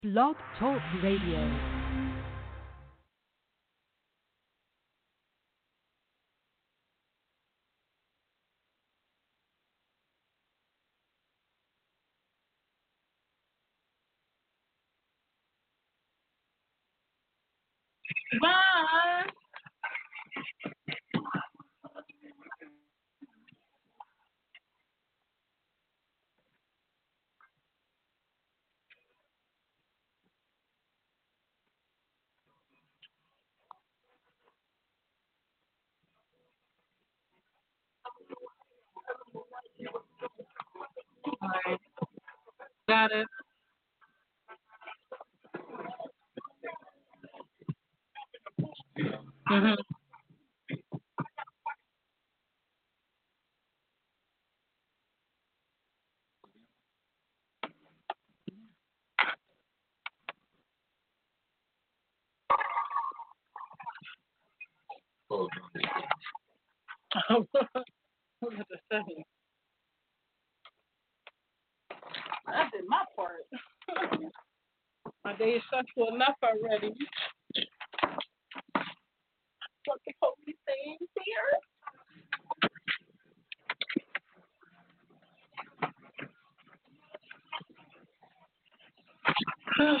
Blog Talk Radio. Bye. All right. Got it. Mhm. What was I saying? I did my part. My day is stressful enough already. What the holy things here?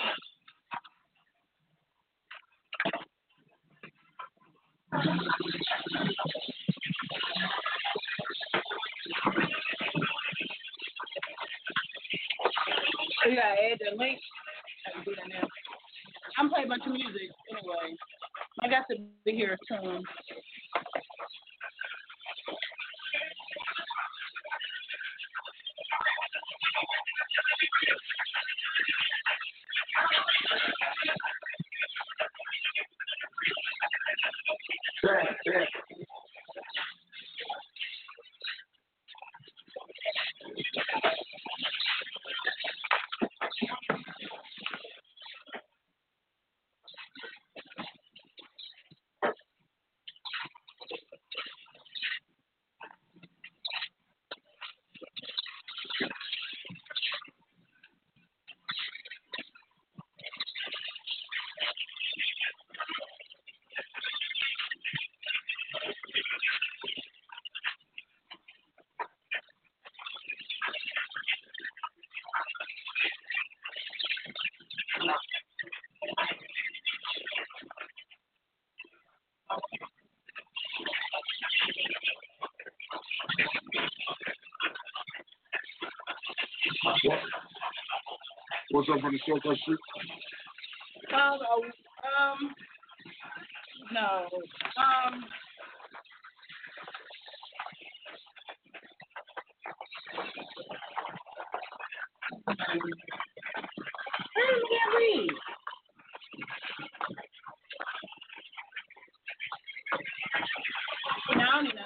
You gotta add the link. I can do that now. I'm playing a bunch of music anyway. I got to be here soon. What's up on the Shortcut Street? No. I can't read. No, I don't even know.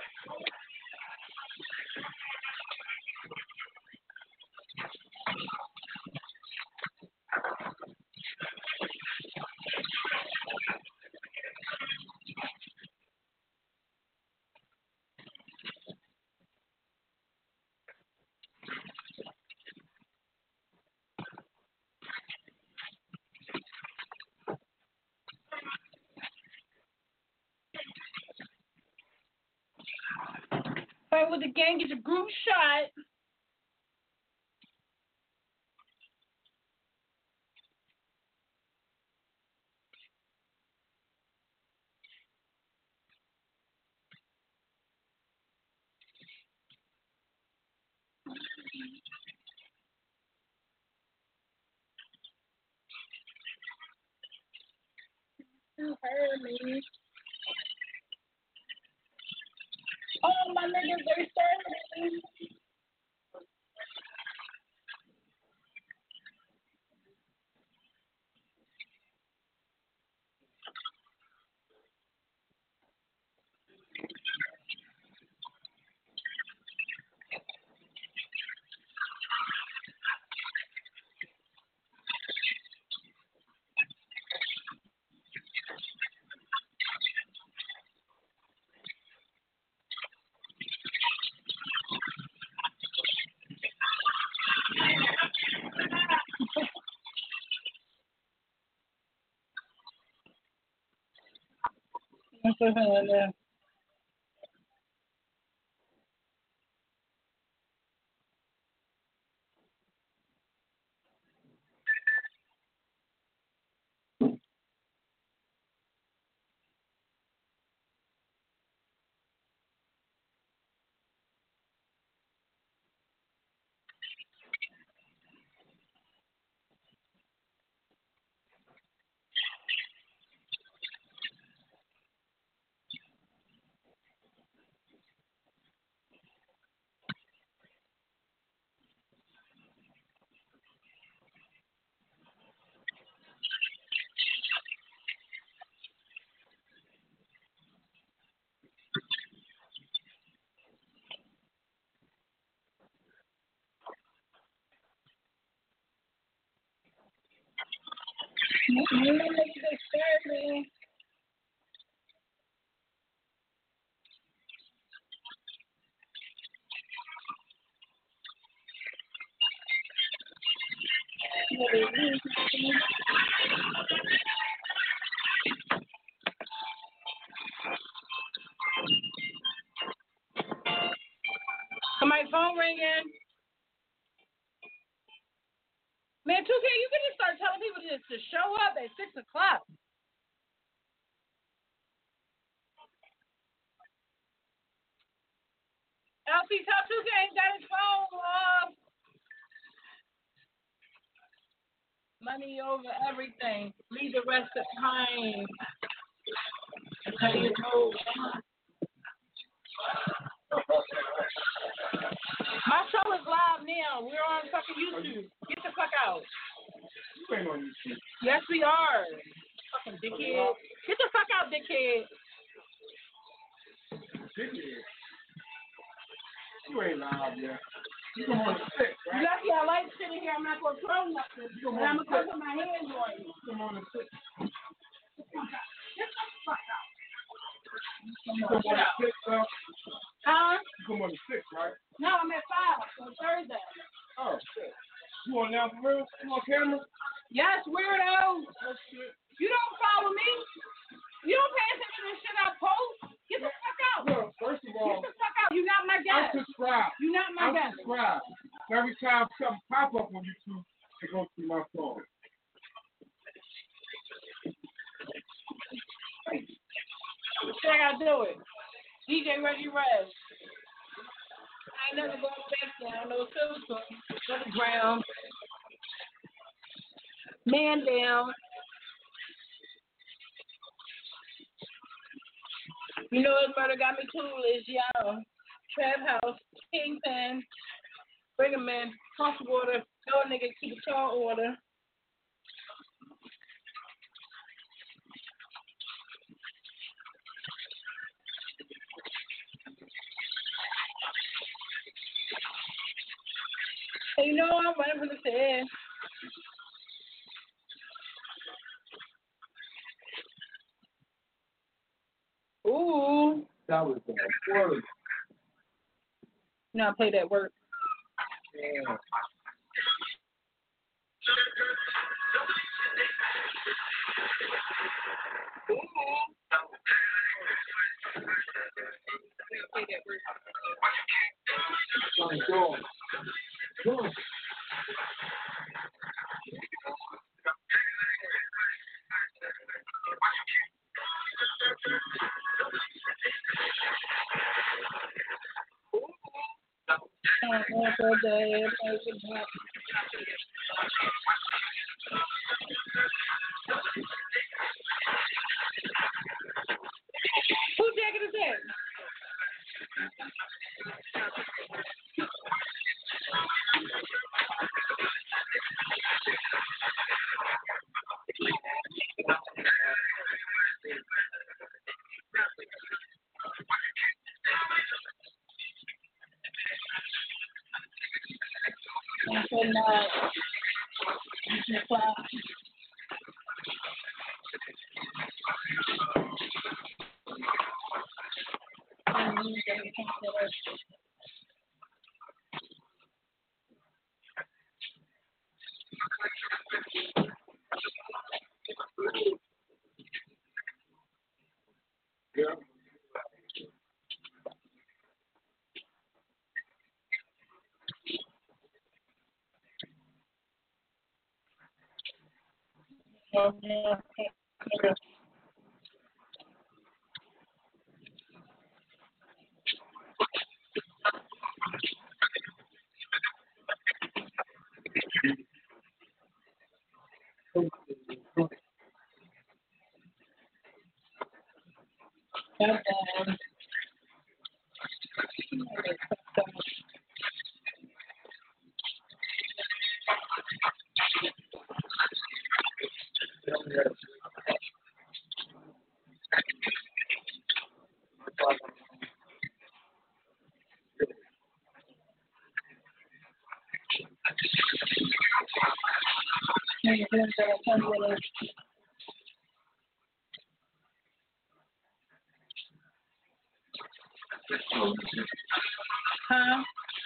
Fight with the gang, get your group shot. You heard me. Oh, my niggas, they started. I'm so like that. Somebody's phone ringing. Man, 2K, you can just start telling people to show up at 6 o'clock. LC, tell 2K ain't got his phone off. Money over everything. Leave the rest behind. My show is live now. We're on fucking YouTube. Get the fuck out. You ain't on YouTube. Yes, we are. Fucking dickhead. Get the fuck out, dickhead. Dickhead. You ain't live yet. You come on the 6th, right? Lucky I like shit in here. I'm not going to throw nothing. And I'm going to put my hands on you. Come on the 6th. Get the fuck out. You come on the 6th, though? Huh? You come on the 6th, right? No, I'm at 5 on Thursday. Oh, shit. You on now for real? You on camera? Yes, weirdo. Oh, shit. You don't follow me. You don't pay attention to the shit I post. Get the fuck out. Look, first of all, Get the fuck out. You're not my I'm guest. subscribed. You're not my I'm guest. subscribed. Every time something pop up on YouTube, it goes through my phone. Shit, I gotta do it. DJ Reggie Rez. I ain't never going back down. No silver spoon. To the ground. Man down. You know what murder got me clueless, y'all. Trap House, Kingpin, bring him in, toss water, no nigga keep a tall order. Hey, you know I'm running from the Fed. Ooh. That was the worst. You know I played at work. Yeah. Go. Go. Whose jacket is that? Oh, yeah. Goddamn. Huh?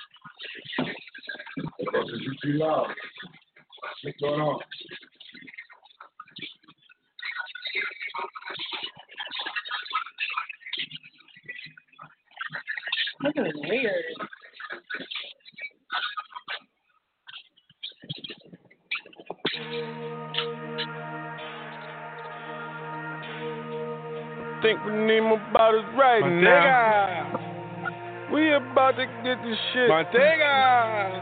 You too loud. What's going on? This is weird. Think we need more bottles right now. We about to get this shit. Montega.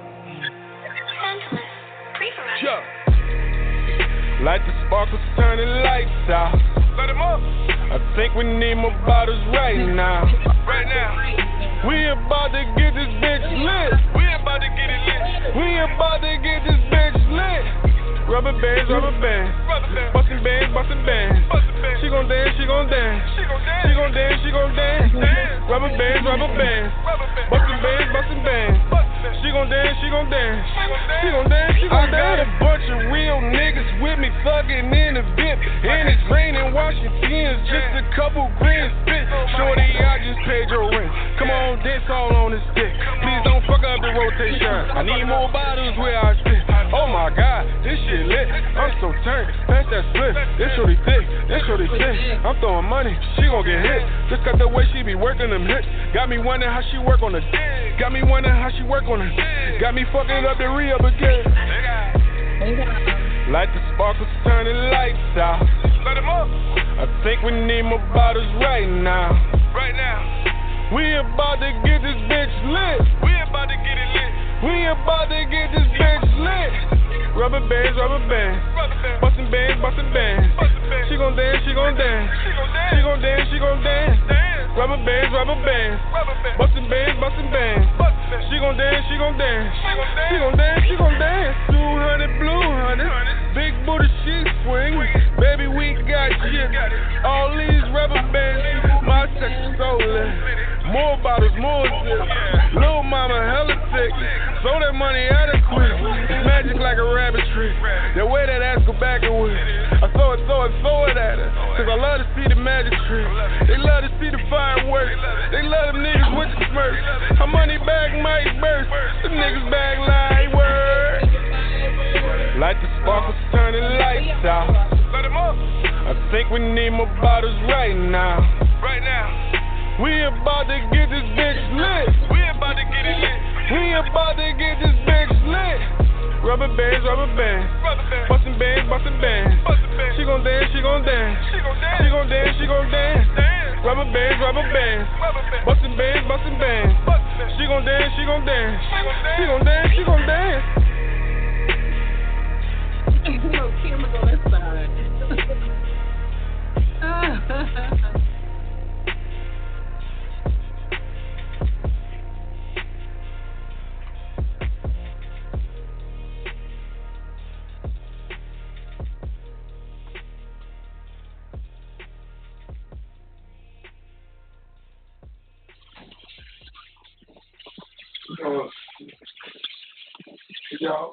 Sure. Light the sparkles, turn the lights out. Let them up. I think we need more bottles right now. Right now. We about to get this bitch lit. We about to get it lit. We about to get this bitch lit. Rubber bands, bustin' bands. She gon' dance, she gon' dance. She gon' dance, she gon' dance. Rubber bands, bustin' bands. She gon' dance, she gon' dance. She gon' dance, she gon' dance. I got a bunch of real niggas with me thuggin' in the VIP. And it's raining Washingtons, just a couple green spit. Shorty, I just paid your rent. Come on, dance all on this dick. Please don't fuck up the rotation. I need more bottles where I sit. Oh my God, this shit lit. I'm so turned. Pass that split. This shorty thick. This shorty thick. I'm throwing money. She gon' get hit. Just got the way she be working them hits. Got me wondering how she work on the dick. Got me wondering how she work on it. Got me fucking up the re-up again. Light the sparkles, turn the lights out. Let them up. I think we need more bottles right now. Right now. We about to get this bitch lit. We about to get it lit. We about to get this bitch lit. Rubber bands, bustin' bands. She gon' dance, she gon' dance. She gon' dance, she gon' dance. Rubber bands, bustin' bands. She gon' dance, she gon' dance. She gon' dance, she gon' dance. 200 blue honey, big booty she swing. Baby, we got shit. All these rubber bands, my sex is so lit. More bottles, more zip. Lil' mama hella thick. So that money adequate. Magic like a rabbit trick. The way that ass go back and with. I throw it at her. Cause I love to see the magic trick. They love to see the fireworks. They love them niggas with the smirks. Her money bag might burst. The niggas bag like word. Light the sparkles, turn the lights out. Let them up. I think we need more bottles right now. Right now. We about to get this bitch lit. We about to get it lit. We about to get this bitch lit. Rubber bands, bustin' bands. She gon' dance, she gon' dance. She gon' dance, she gon' dance. Rubber bands, bustin' bands. She gon' dance, she gon' dance. She gon' dance, she gon' dance. No cameras on this side. Y'all.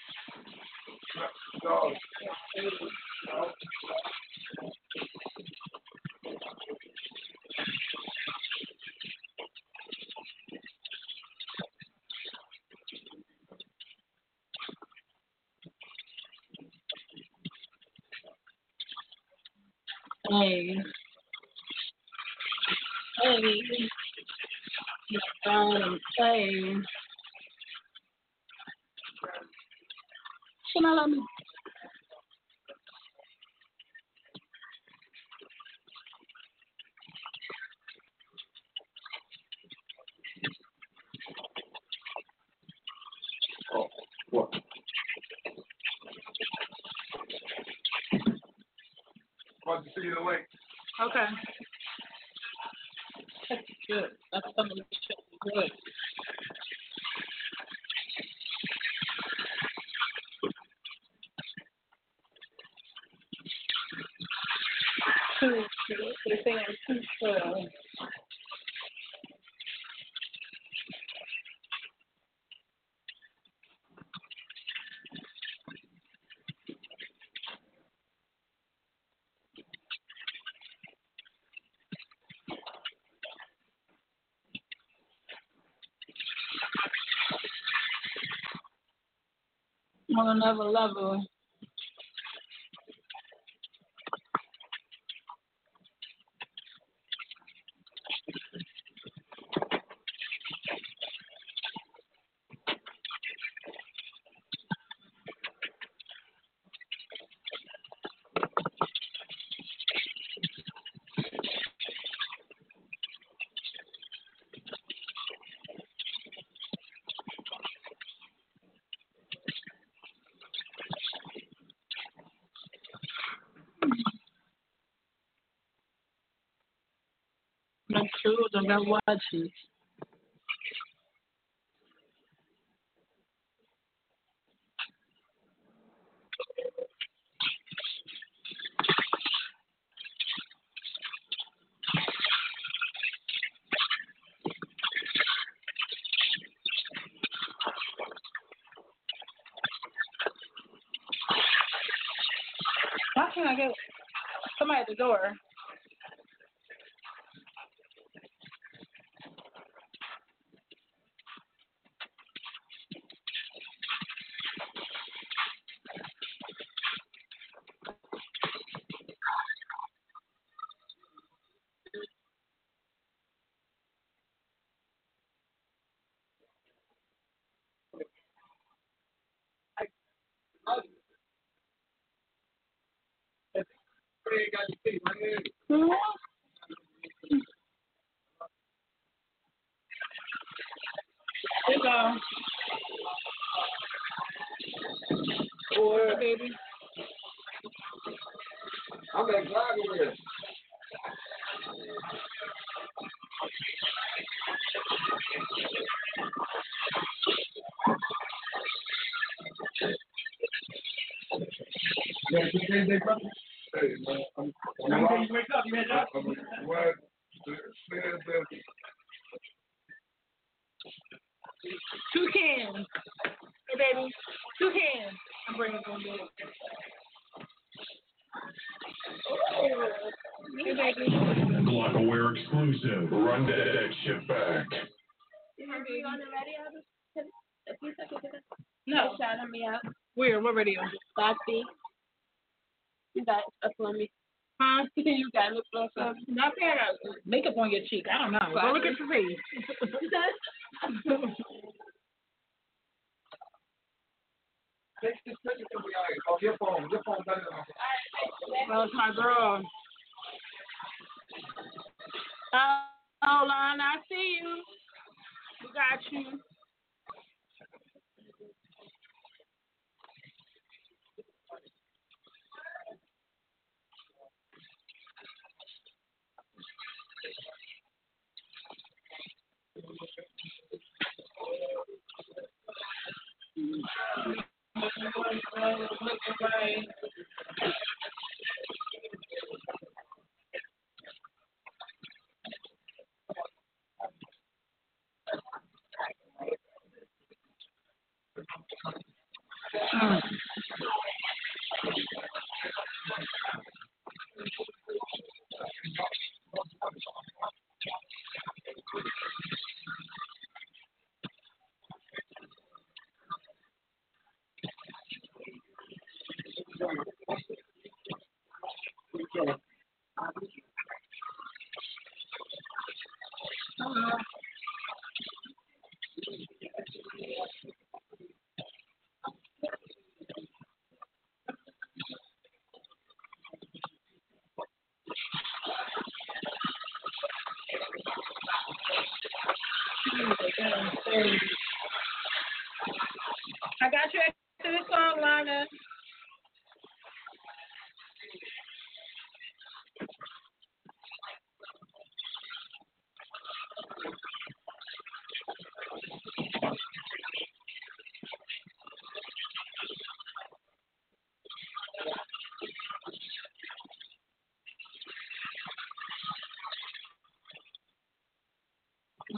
Hey. Hey. Should I let me? About to see you the link. Okay. That's good. That's something that should be good. They're saying 212. On another level. Make sure don't got watches. Why can't I get somebody at the door? Here you go. Or baby. I'm gonna drive over here. Yeah, you say they brother? Hey, man, I'm you wake up, you had that? What? Two cans. Hey, baby. Two cans. I'm bringing them in. Hey, baby. Glockaware exclusive. Run that shit back. Are we on the radio? A few seconds ago. No. Shouting me out. Where? What radio? Boxy. You got a for me. Huh? You got a for me. Not bad. Makeup on your cheek. I don't know. Go look at your face. Take this picture to me. Oh, your phone. Your phone better than my phone. Well, it's my girl. Oh, Lon, I see you. We got you. I got you after this song, Lana.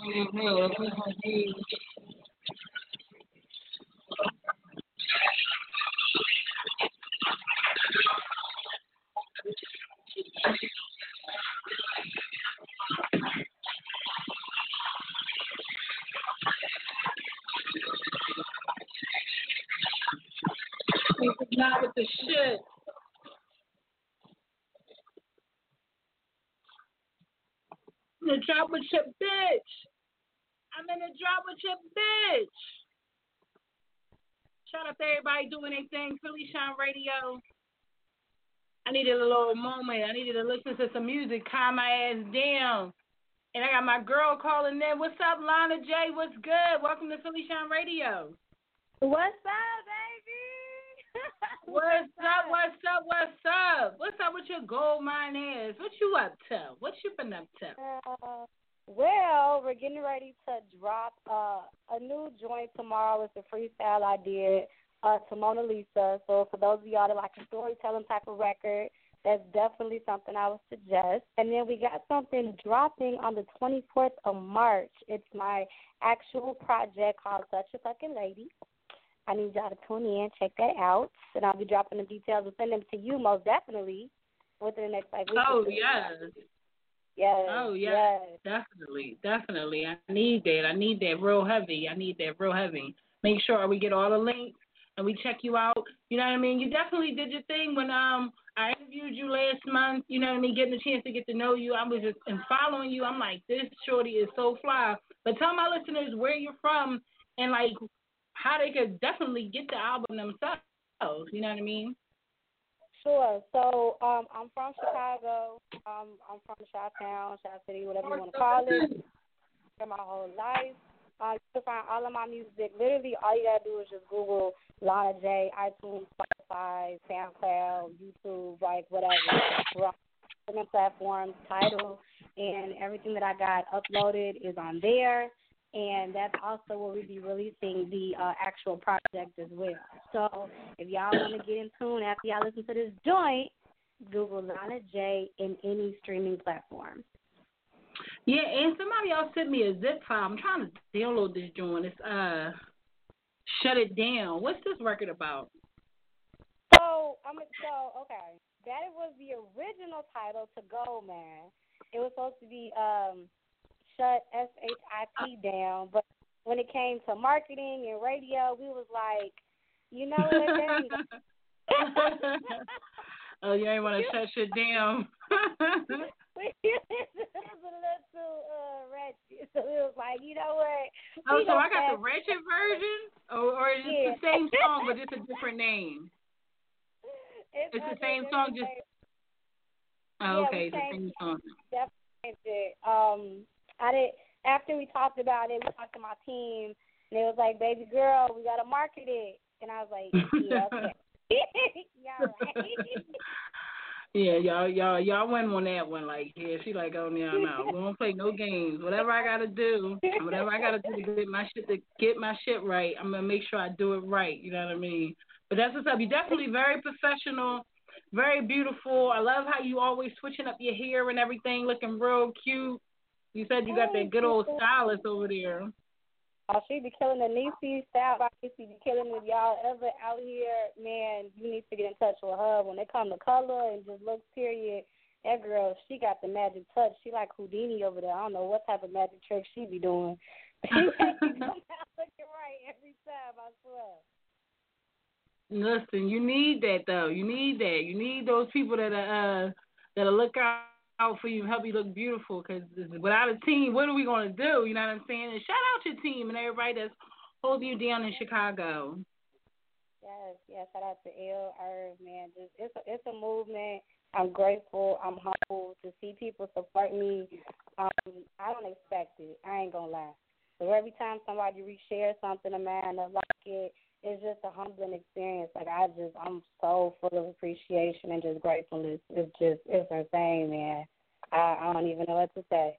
Not with the shit. I'm in the drop with your bitch. I'm in the drop with your bitch. Shout out to everybody doing their thing. Philly Shine Radio. I needed a little moment. I needed to listen to some music, calm my ass down. And I got my girl calling in. What's up, Lana J? What's good? Welcome to Philly Shine Radio. What's up, baby? What's up? What's up? What's up? What's up with your gold mine ass? What you up to? What you been up to? Well, we're getting ready to drop a new joint tomorrow. It's a freestyle I did to Mona Lisa. So for those of y'all that like a storytelling type of record, that's definitely something I would suggest. And then we got something dropping on the 24th of March. It's my actual project called Such a Fucking Lady. I need y'all to tune in, check that out, and I'll be dropping the details and send them to you most definitely within the next week. Oh, yes. Yes. Oh, yes. Definitely. Definitely. I need that real heavy. Make sure we get all the links and we check you out. You know what I mean? You definitely did your thing when I interviewed you last month. You know what I mean? Getting a chance to get to know you. I was just following you. I'm like, this shorty is so fly. But tell my listeners where you're from and, like, how they could definitely get the album themselves. You know what I mean? Sure. So I'm from Chicago. I'm from Chi-Town, Chi-City, whatever you want to call it. For my whole life. You can find all of my music. Literally, all you got to do is just Google Lana J, iTunes, Spotify, SoundCloud, YouTube, like whatever. We're on different platforms, Tidal, and everything that I got uploaded is on there. And that's also where we'll be releasing the actual project as well. So if y'all want to get in tune after y'all listen to this joint, Google Lana J in any streaming platform. Yeah, and somebody else sent me a zip file. I'm trying to download this joint. It's Shut It Down. What's this record about? So okay. That was the original title to go, man. It was supposed to be Shut SHIT Down, but when it came to marketing and radio, we was like, you know what? Oh, you ain't want to shut shit down. It was a little too ratchet, so it was like, you know what? Oh, so I got the ratchet version, or is it the same song but just a different name? It's the same song, just. Oh, okay, it's the same song. Definitely. After we talked about it, we talked to my team, and it was like, baby girl, we got to market it. And I was like, yeah, okay. Yeah, right. Yeah, y'all went on that one. Like, yeah, she like, oh, no. We don't play no games. Whatever I got to do to get my shit right, I'm going to make sure I do it right. You know what I mean? But that's what's up. You're definitely very professional, very beautiful. I love how you always switching up your hair and everything, looking real cute. You said you got that good old stylist over there. Oh, she be killing the Niecy style. She be killing it. If y'all ever out here, man, you need to get in touch with her. When it comes to color and just looks, period, that girl, she got the magic touch. She like Houdini over there. I don't know what type of magic trick she be doing. She makes you come out looking right every time, I swear. Listen, you need that, though. You need that. You need those people that'll look out for you and help you look beautiful, because without a team, what are we going to do? You know what I'm saying? And shout out your team and everybody that's holding you down in Chicago. Yes, shout out to L. Irv, man. It's a movement. I'm grateful. I'm humbled to see people support me. I don't expect it. I ain't going to lie. So every time somebody reshares something of mine that like it, it's just a humbling experience. Like, I'm so full of appreciation and just gratefulness. It's insane, man. I don't even know what to say.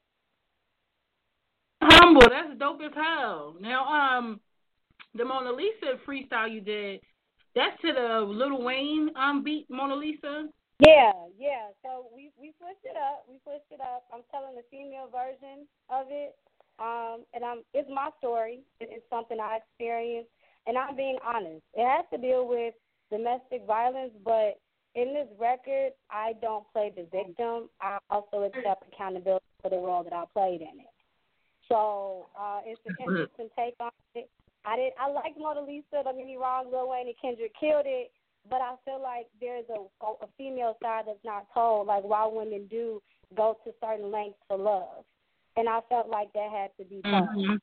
Humble, that's dope as hell. Now, the Mona Lisa freestyle you did, that's to the Lil Wayne beat, Mona Lisa? Yeah. So we switched it up. I'm telling the female version of it. It's my story. It's something I experienced, and I'm being honest. It has to deal with domestic violence, but in this record, I don't play the victim. I also accept accountability for the role that I played in it. So it's an interesting take on it. I like Mona Lisa. Don't get me wrong. Lil Wayne and Kendrick killed it, but I feel like there's a female side that's not told, like why women do go to certain lengths for love, and I felt like that had to be told. Mm-hmm.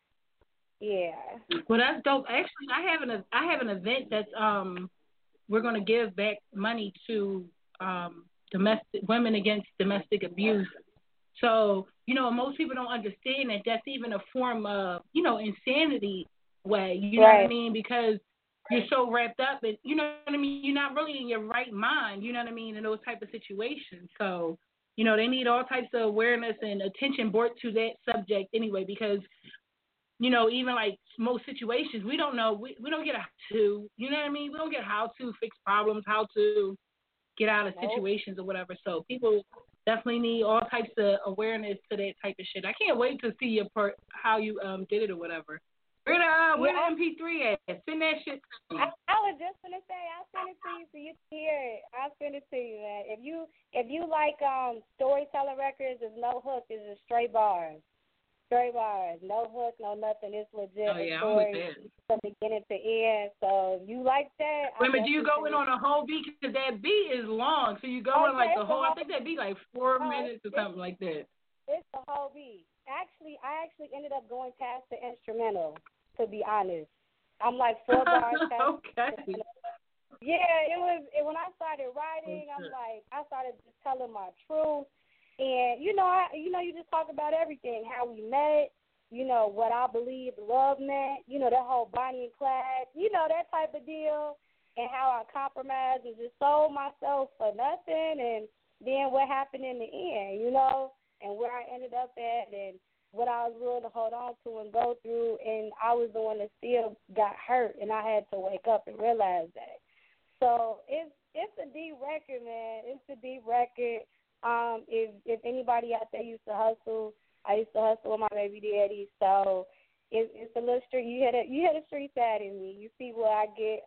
Yeah. Well, that's dope. Actually, I have an event that's we're gonna give back money to domestic women against domestic abuse. So, most people don't understand that that's even a form of, insanity way, you know what I mean? Because you're so wrapped up and, you know what I mean? You're not really in your right mind, you know what I mean, in those type of situations. So, they need all types of awareness and attention brought to that subject anyway, because, even like most situations, we don't know, we don't get how to, you know what I mean? We don't get how to fix problems, how to get out of situations or whatever. So people definitely need all types of awareness to that type of shit. I can't wait to see your part, how you did it or whatever. Where the MP3 at? Send that shit to me. I was just gonna say I'll send it to you so you can hear it. I'll send it to you, man. If you like storytelling records, there's no hook, it's just straight bars. Straight bars. No hook, no nothing. It's legit. Oh yeah, story I'm with that. from beginning to end. So if you like that, wait a minute, do you go in on a whole beat? Because that beat is long. So you go in like the whole, I think that beat like 4 minutes or something like that. It's the whole beat. I actually ended up going past the instrumental, to be honest. I'm like 4 bars past. Okay. Yeah, it was when I started writing, I'm like, I started just telling my truth. And you just talk about everything, how we met, what I believe love meant, that whole Bonnie and Clyde, that type of deal, and how I compromised and just sold myself for nothing, and then what happened in the end, and where I ended up at, and what I was willing to hold on to and go through, and I was the one that still got hurt, and I had to wake up and realize that. So it's a deep record, man. It's a deep record. If anybody out there used to hustle, I used to hustle with my baby daddy. So it's a little street. You had a street side in me. You see where I get.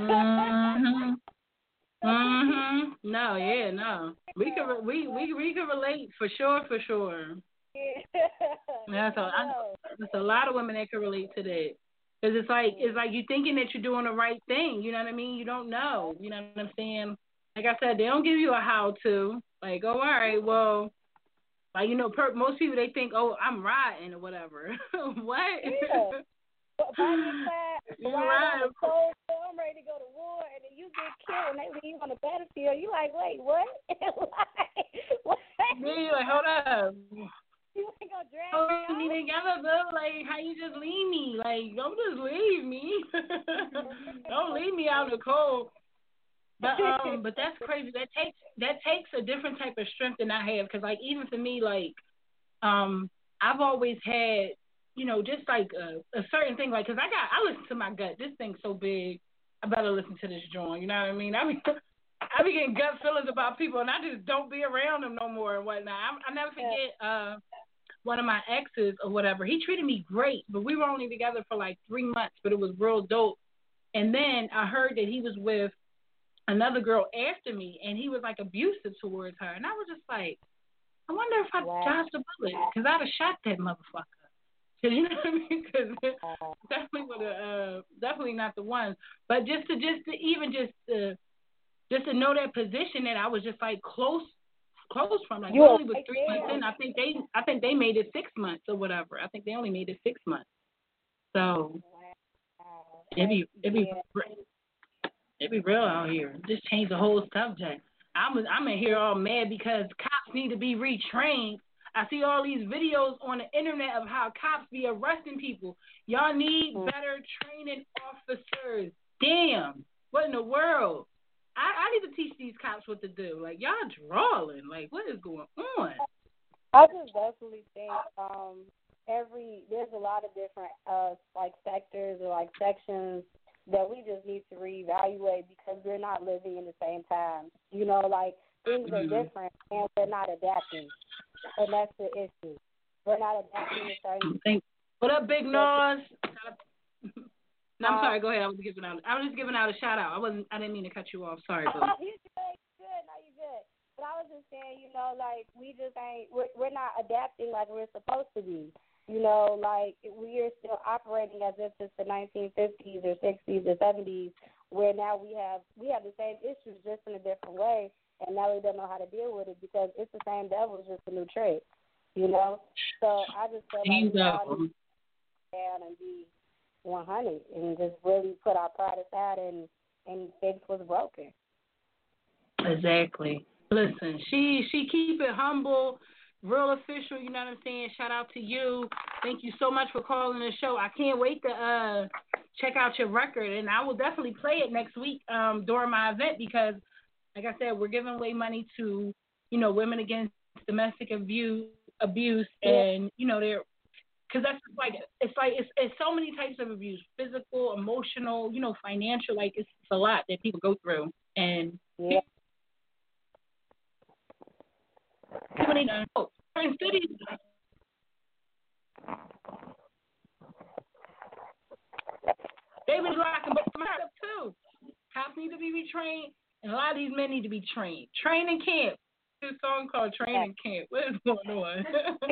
No, yeah, no. We can relate for sure. Yeah. There's a lot of women that can relate to that. Because it's like you thinking that you're doing the right thing. You know what I mean? You don't know. You know what I'm saying? Like I said, they don't give you a how-to. Like, oh, all right, well, like, most people, they think, oh, I'm riding or whatever. What? Yeah. You're right. I'm ready to go to war, and then you get killed, and they leave you on the battlefield. You like, wait, what? What? Yeah, you're like, hold up. You ain't gonna drag me together, though. Like, how you just leave me? Like, don't just leave me. Don't leave me out in the cold. But that's crazy. That takes a different type of strength than I have. Because like even for me, like I've always had, just like a certain thing. Like, cause I listen to my gut. This thing's so big, I better listen to this joint. You know what I mean? I be getting gut feelings about people, and I just don't be around them no more and whatnot. I never forget one of my exes or whatever. He treated me great, but we were only together for like 3 months, but it was real dope. And then I heard that he was with another girl after me, and he was like abusive towards her, and I was just like, I wonder if I dodged a bullet, because I'd have shot that motherfucker. Cause you know what I mean? Because definitely definitely not the one. But just to know that position that I was just like close from, like only was 3 months in. I think they made it 6 months or whatever. I think they only made it 6 months. So it'd be real out here. Just change the whole subject. I'm in here all mad because cops need to be retrained. I see all these videos on the internet of how cops be arresting people. Y'all need better training officers. Damn. What in the world? I need to teach these cops what to do. Like, y'all drawing. Like, what is going on? I just definitely think there's a lot of different like sectors or like sections that we just need to reevaluate because we're not living in the same time. Like things are different and we're not adapting, and that's the issue. We're not adapting to certain. What up, Big Nas? No, I'm sorry. Go ahead. I was just giving out a shout out. I didn't mean to cut you off. Sorry, boo. You good. No, you good. But I was just saying, you know, like we just ain't. We're not adapting like we're supposed to be. You know, like we are still operating as if it's the 1950s or 60s or 70s, where now we have the same issues just in a different way, and now we don't know how to deal with it because it's the same devil, it's just a new trick. You know, so I just feel like we all need to down and be 100 and just really put our pride aside and fix what's broken. Exactly. Listen, she keep it humble, real official. You know what I'm saying? Shout out to you. Thank you so much for calling the show. I can't wait to check out your record, and I will definitely play it next week during my event because, like I said, we're giving away money to women against domestic abuse, and they're. Because that's it's so many types of abuse: physical, emotional, financial. Like it's a lot that people go through, and people need to know. Certain cities, they was locking them up too. Cops need to be retrained, and a lot of these men need to be trained. Training camp. This song called Training Camp. What is going on?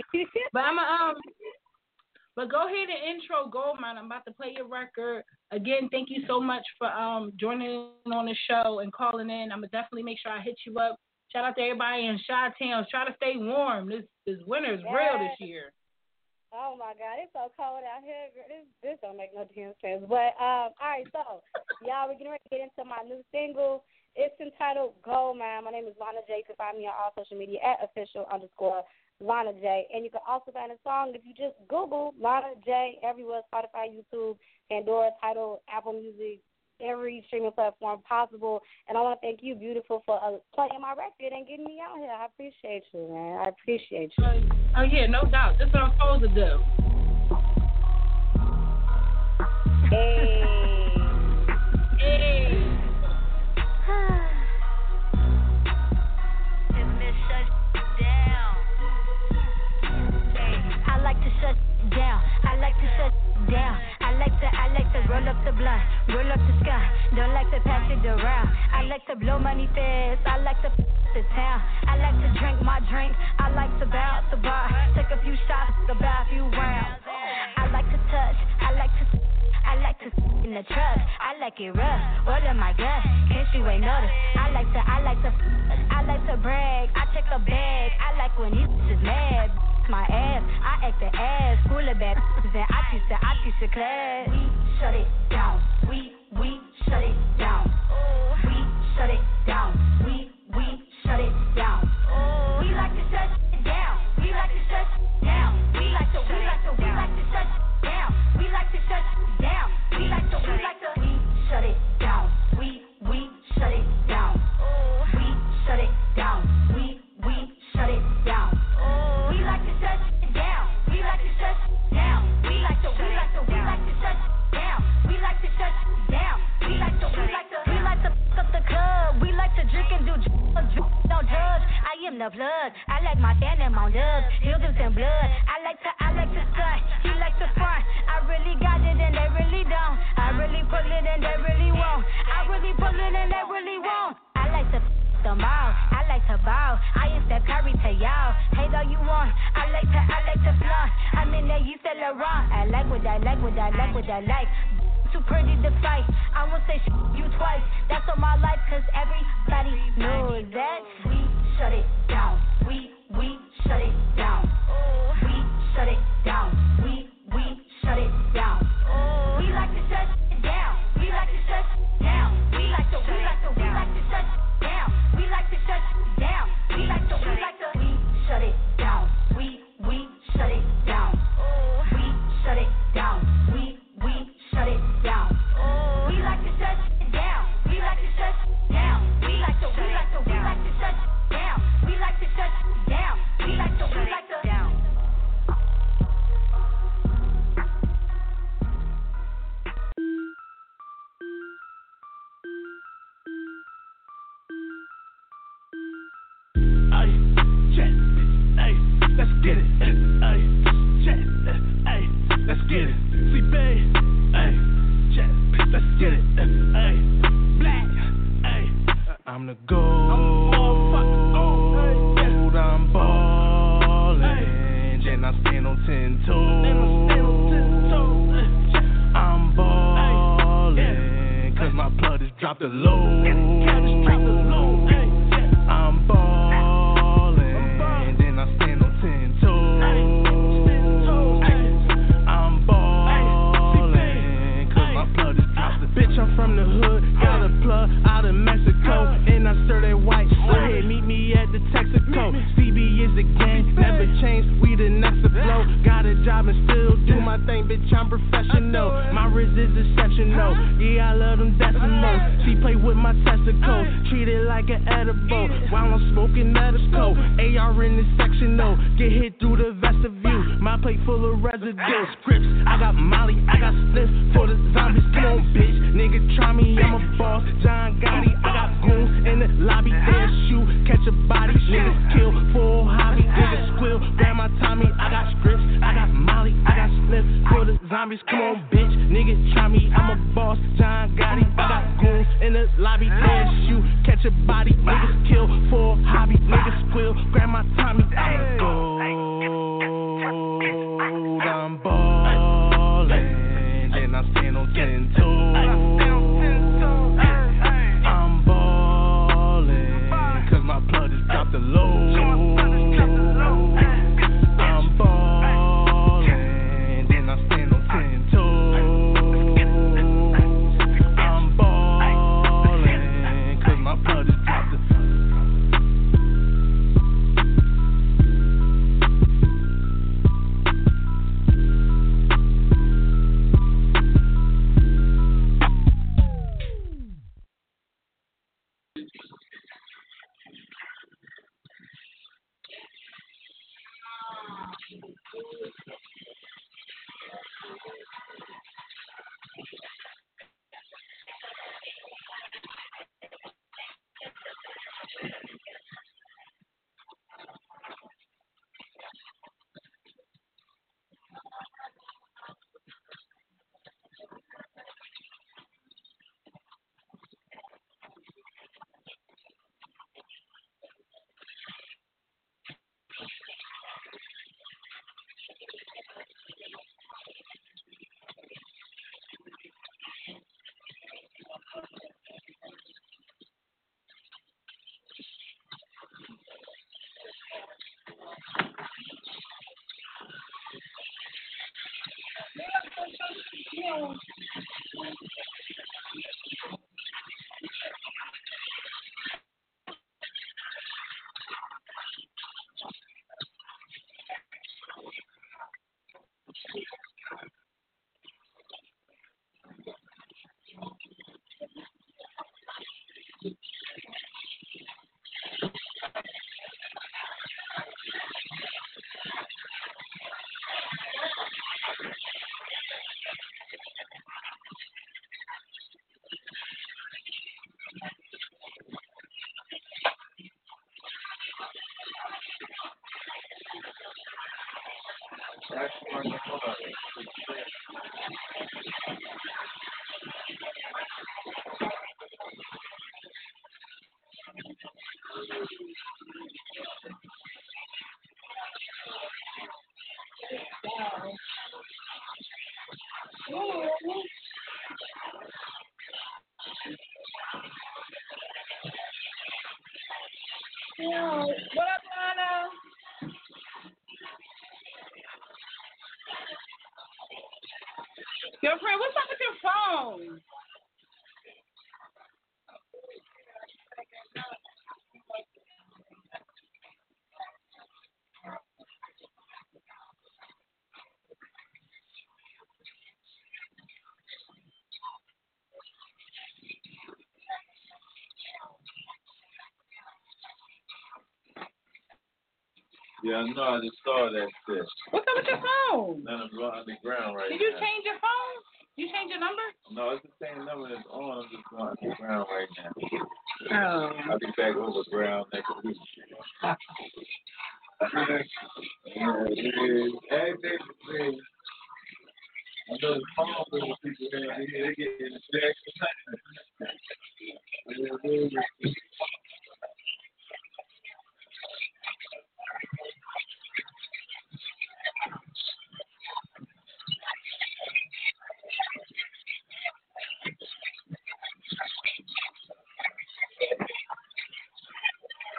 But go ahead and intro Goldmine. I'm about to play your record. Again, thank you so much for joining on the show and calling in. I'm going to definitely make sure I hit you up. Shout out to everybody in Chi-Town. Try to stay warm. This winter is real this year. Oh, my God. It's so cold out here. This don't make no damn sense. But, all right, so, y'all, we're getting ready to get into my new single. It's entitled Goldmine. My name is Lana J. You can find me on all social media at @official_Lana J. And you can also find a song if you just Google Lana J everywhere, Spotify, YouTube, Pandora, Tidal, Apple Music, every streaming platform possible. And I want to thank you, Beautiful, for playing my record and getting me out here. I appreciate you, man. I appreciate you. Oh, yeah, no doubt. That's what I'm supposed to do. Hey. Hey. I like to shut down. I like to roll up the blunt, roll up the sky. Don't like to pass it around. I like to blow money fast. I like to the town. I like to drink my drink. I like to bounce the bar, take a few shots, about a few rounds. I like to touch. I like to in the truck. I like it rough. What am I gut? Can't you ain't notice? I like to brag. I check a bag. I like when he's just mad. My ass, I act the ass, full of bad and I teach the class. We shut it down. We shut it down. We shut it down. We shut it down. We like to shut it down. We like to shut it down. We like to shut it down. We like to shut it down. We shut it down. We shut it down. We shut it down. We shut it down. We like to shut it down. We like to shut it down. We like to shut it down. We like to shut it down. We like to fuck up the club. We like to drink and do no drugs. I am the blood. I like my denim on dubs, Hills and blood. I like to stunt. He like to front. I really got it and they really don't. I really pull it and they really won't. I really pull it and they really won't. I like to them all. I like to bow. I am Steph Curry to y'all. Hate all you want. I like to flaunt. I'm in there, you still around. I like what I like. Too pretty to fight. I won't say you twice. That's all my life, cause everybody knows that. We shut it down. We shut it down. We shut it down. We shut it down. We like to shut it down. We like to shut it down. We like to shut it down. We like to shut it down. We shut it down. We shut it down. We shut it down. We shut it down. We like to shut it down. We like to shut it down. We like to shut it down. We like to shut it down. We like to down. the load. I'm ballin', then I stand on 10 toes. I'm ballin', cause my blood is dropped. Bitch, I'm from the hood, got a plug out of Mexico, and I stir that white. Go ahead, meet me at the Texaco. CB is the gang, never change, we the next to blow. Got a job and still do my thing, bitch, I'm professional. My wrist is exceptional, yeah, I love them decimals. She play with my testicles, treat it like an edible, while I'm smoking medical. AR in the sectional, get hit through the vestibule. My plate full of residue, scripts, I got Molly, I got sniff for the zombies. Come on, bitch, nigga, try me, I'm a boss. John Gotti, I got goons in the lobby, they'll shoot, catch a body, niggas kill for a hobby, niggas squill, grab my Tommy, I got scripts, I got Molly, I got sniff for the zombies. Come on, bitch, nigga, try me, I'm a boss. John Gotti, I got goons in the lobby, they'll shoot, catch a body, niggas kill for a hobby, niggas squill, grab my Tommy, I'm a gold, I'm ballin', then I stand on 10 toes. I'm ballin', cause my blood is dropped the low. I'm ballin', then I stand on 10 toes. I'm ballin', cause my blood is dropped the low. What up, Lana? Girlfriend, what's up with your phone? Yeah, I know. I just saw that shit. What's up with your phone? Now I'm going underground right now. Did you change your phone? You change your number? No, it's the same number that's on. I'm just going underground right now. Oh. I'll be back overground next week. Everything. I know the phone bill people down here, they get in the extra time.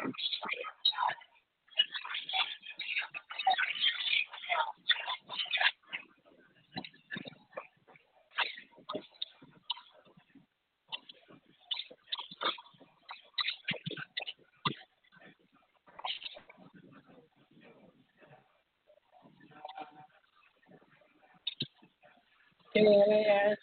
Yes.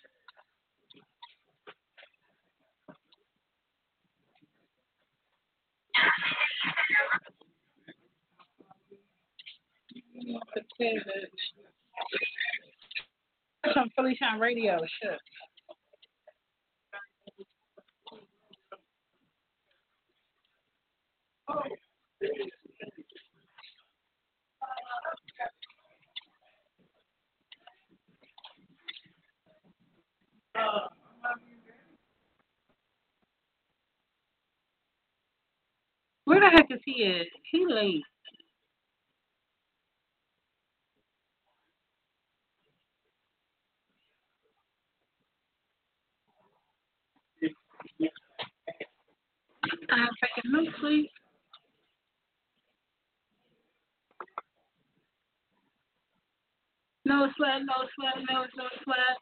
That's on Philly Shine Radio. Shit. Where the heck is he at? He late. I'm taking no sleep. No sweat, no sweat, no sweat.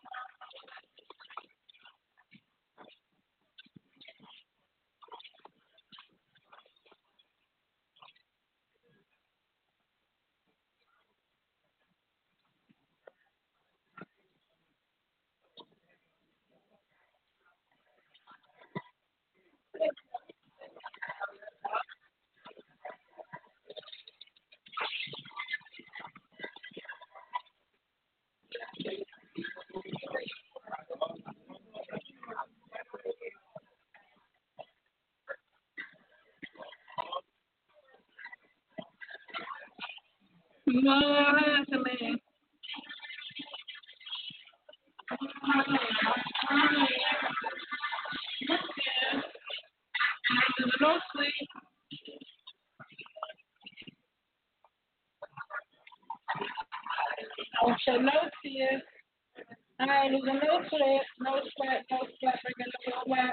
More to me. No sleep. I don't shed no tears. I ain't losing no sweat, no sweat, no sweat, bringing no sweat.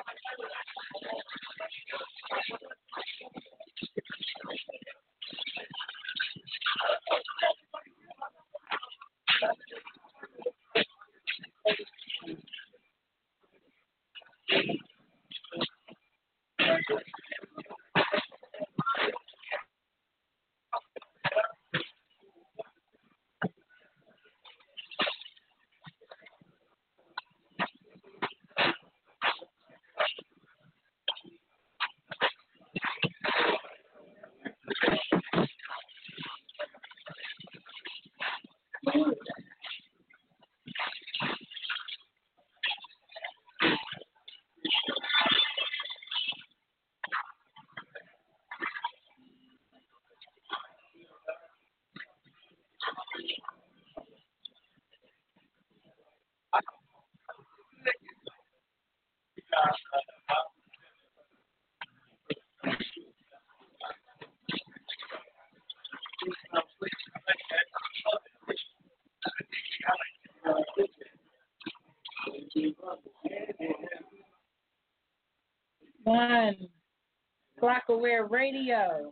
One. Clockaware Radio.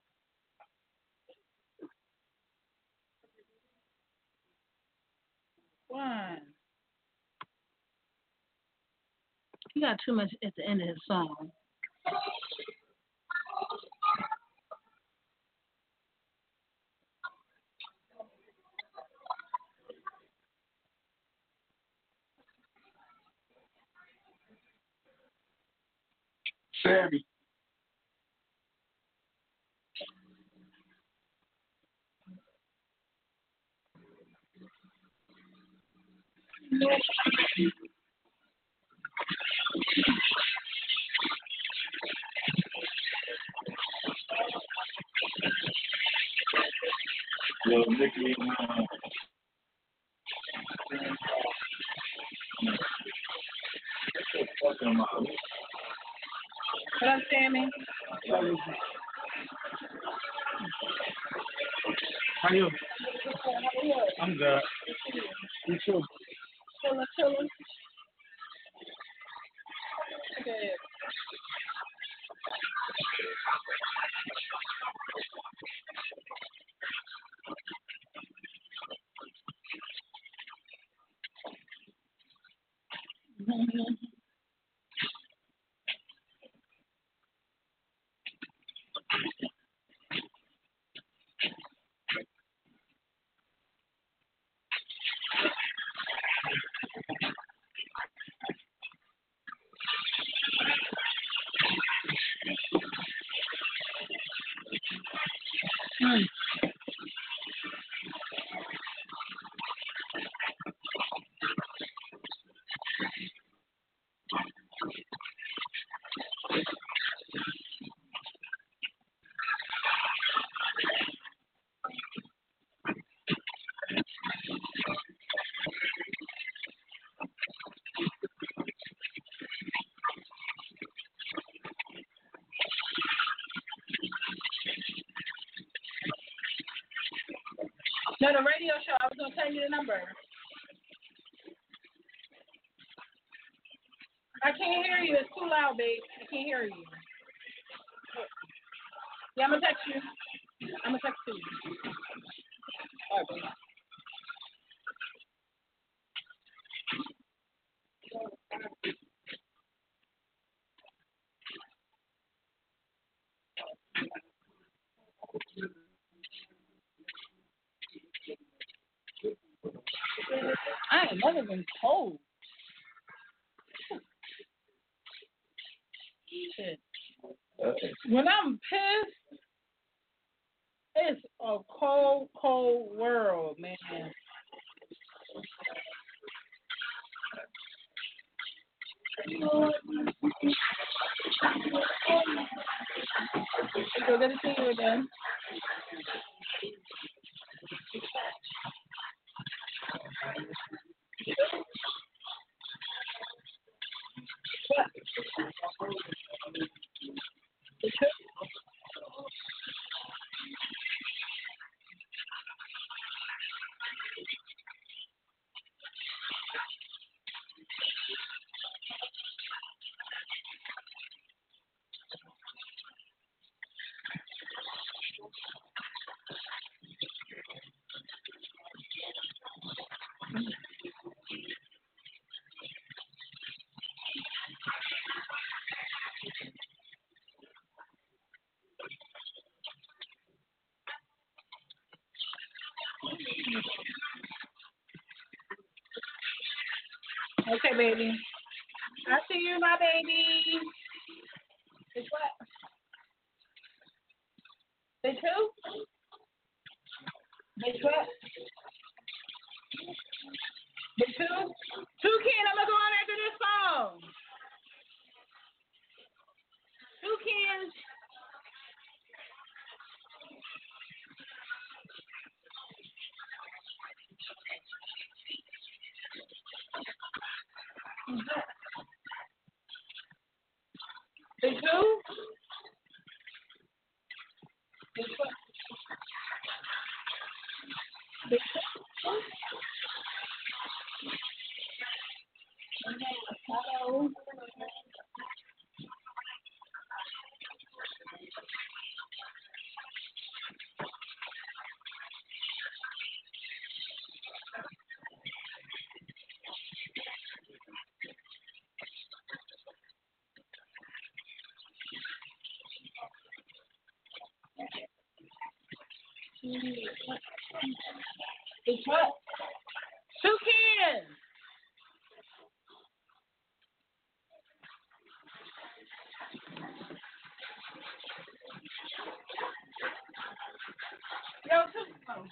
One. He got too much at the end of his song. Sammy. Well, Nicky, What up, Sammy? how you? I'm good. You too. Chillin'. Okay. No, the radio show. I was gonna tell you the number. I can't hear you. It's too loud, babe. I can't hear you. Yeah, I'm gonna text you. I'm gonna text you. All right, babe. I ain't never been cold. Shit. When I'm pissed, it's a cold, cold world, man. So good to see you again. Okay, baby. I see you, my baby. It's what? They two? They what? They two? Two Ken, I'm gonna go on after this phone. Two Ken. They two? They two? They two? Hello. It's what? Two kids. Yo, two.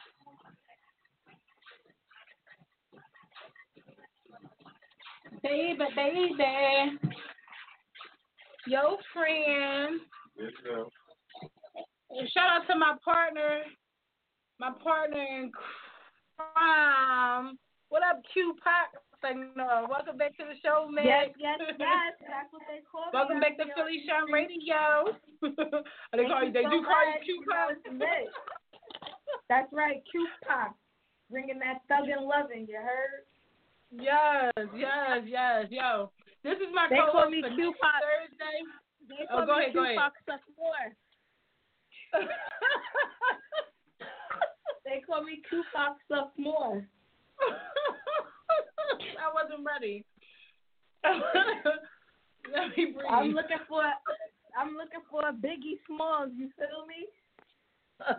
Baby. Yo, friend. Yes, ma'am. And shout out to my partner in crime. What up, Q-Pac? Welcome back to the show, man. Yes. That's what they call me. Welcome back to Philly Shine Radio. They do call you Q-Pac. That's right, Q-Pac. Bringing that thuggin' loving, you heard? Yes. Yo, this is my co-host. They call me Q-Pac. Thursday. They call me Q-Pac Sophomore. They call me Q-Pac Sophomore. I wasn't ready. Let me breathe. I'm looking for a Biggie Smalls. You feel me? Get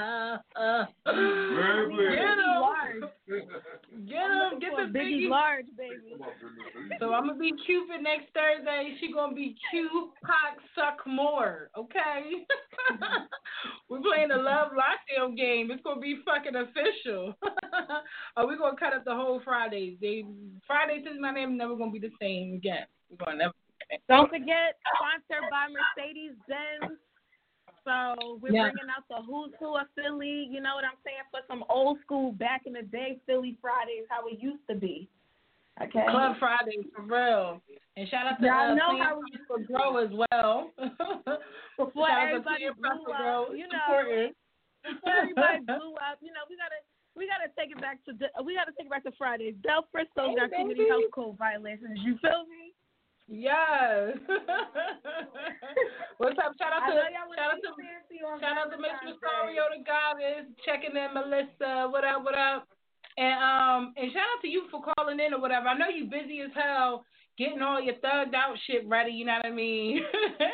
him. Get the Biggie large, baby. So I'm gonna be Cupid next Thursday. She gonna be Pac Suck More. Okay. We're playing the Love Lockdown game. It's gonna be fucking official. We're gonna cut up the whole Fridays. Fridays is my name never gonna be the same again. We're gonna never. Don't forget, sponsored by Mercedes-Benz. So we're bringing out the Who's Who of Philly, you know what I'm saying, for some old school back in the day Philly Fridays, how it used to be. Okay. Club Fridays for real. And shout out to for Grow as well. Before everybody blew up, you know. Before everybody blew up, you know, we gotta take it back to Fridays. Del Frisco's got too many health code violations. You feel me? Yes. What's up? Shout out to Miss Rosario, the goddess, checking in Melissa. What up? And shout out to you for calling in or whatever. I know you busy as hell getting all your thugged out shit ready. You know what I mean?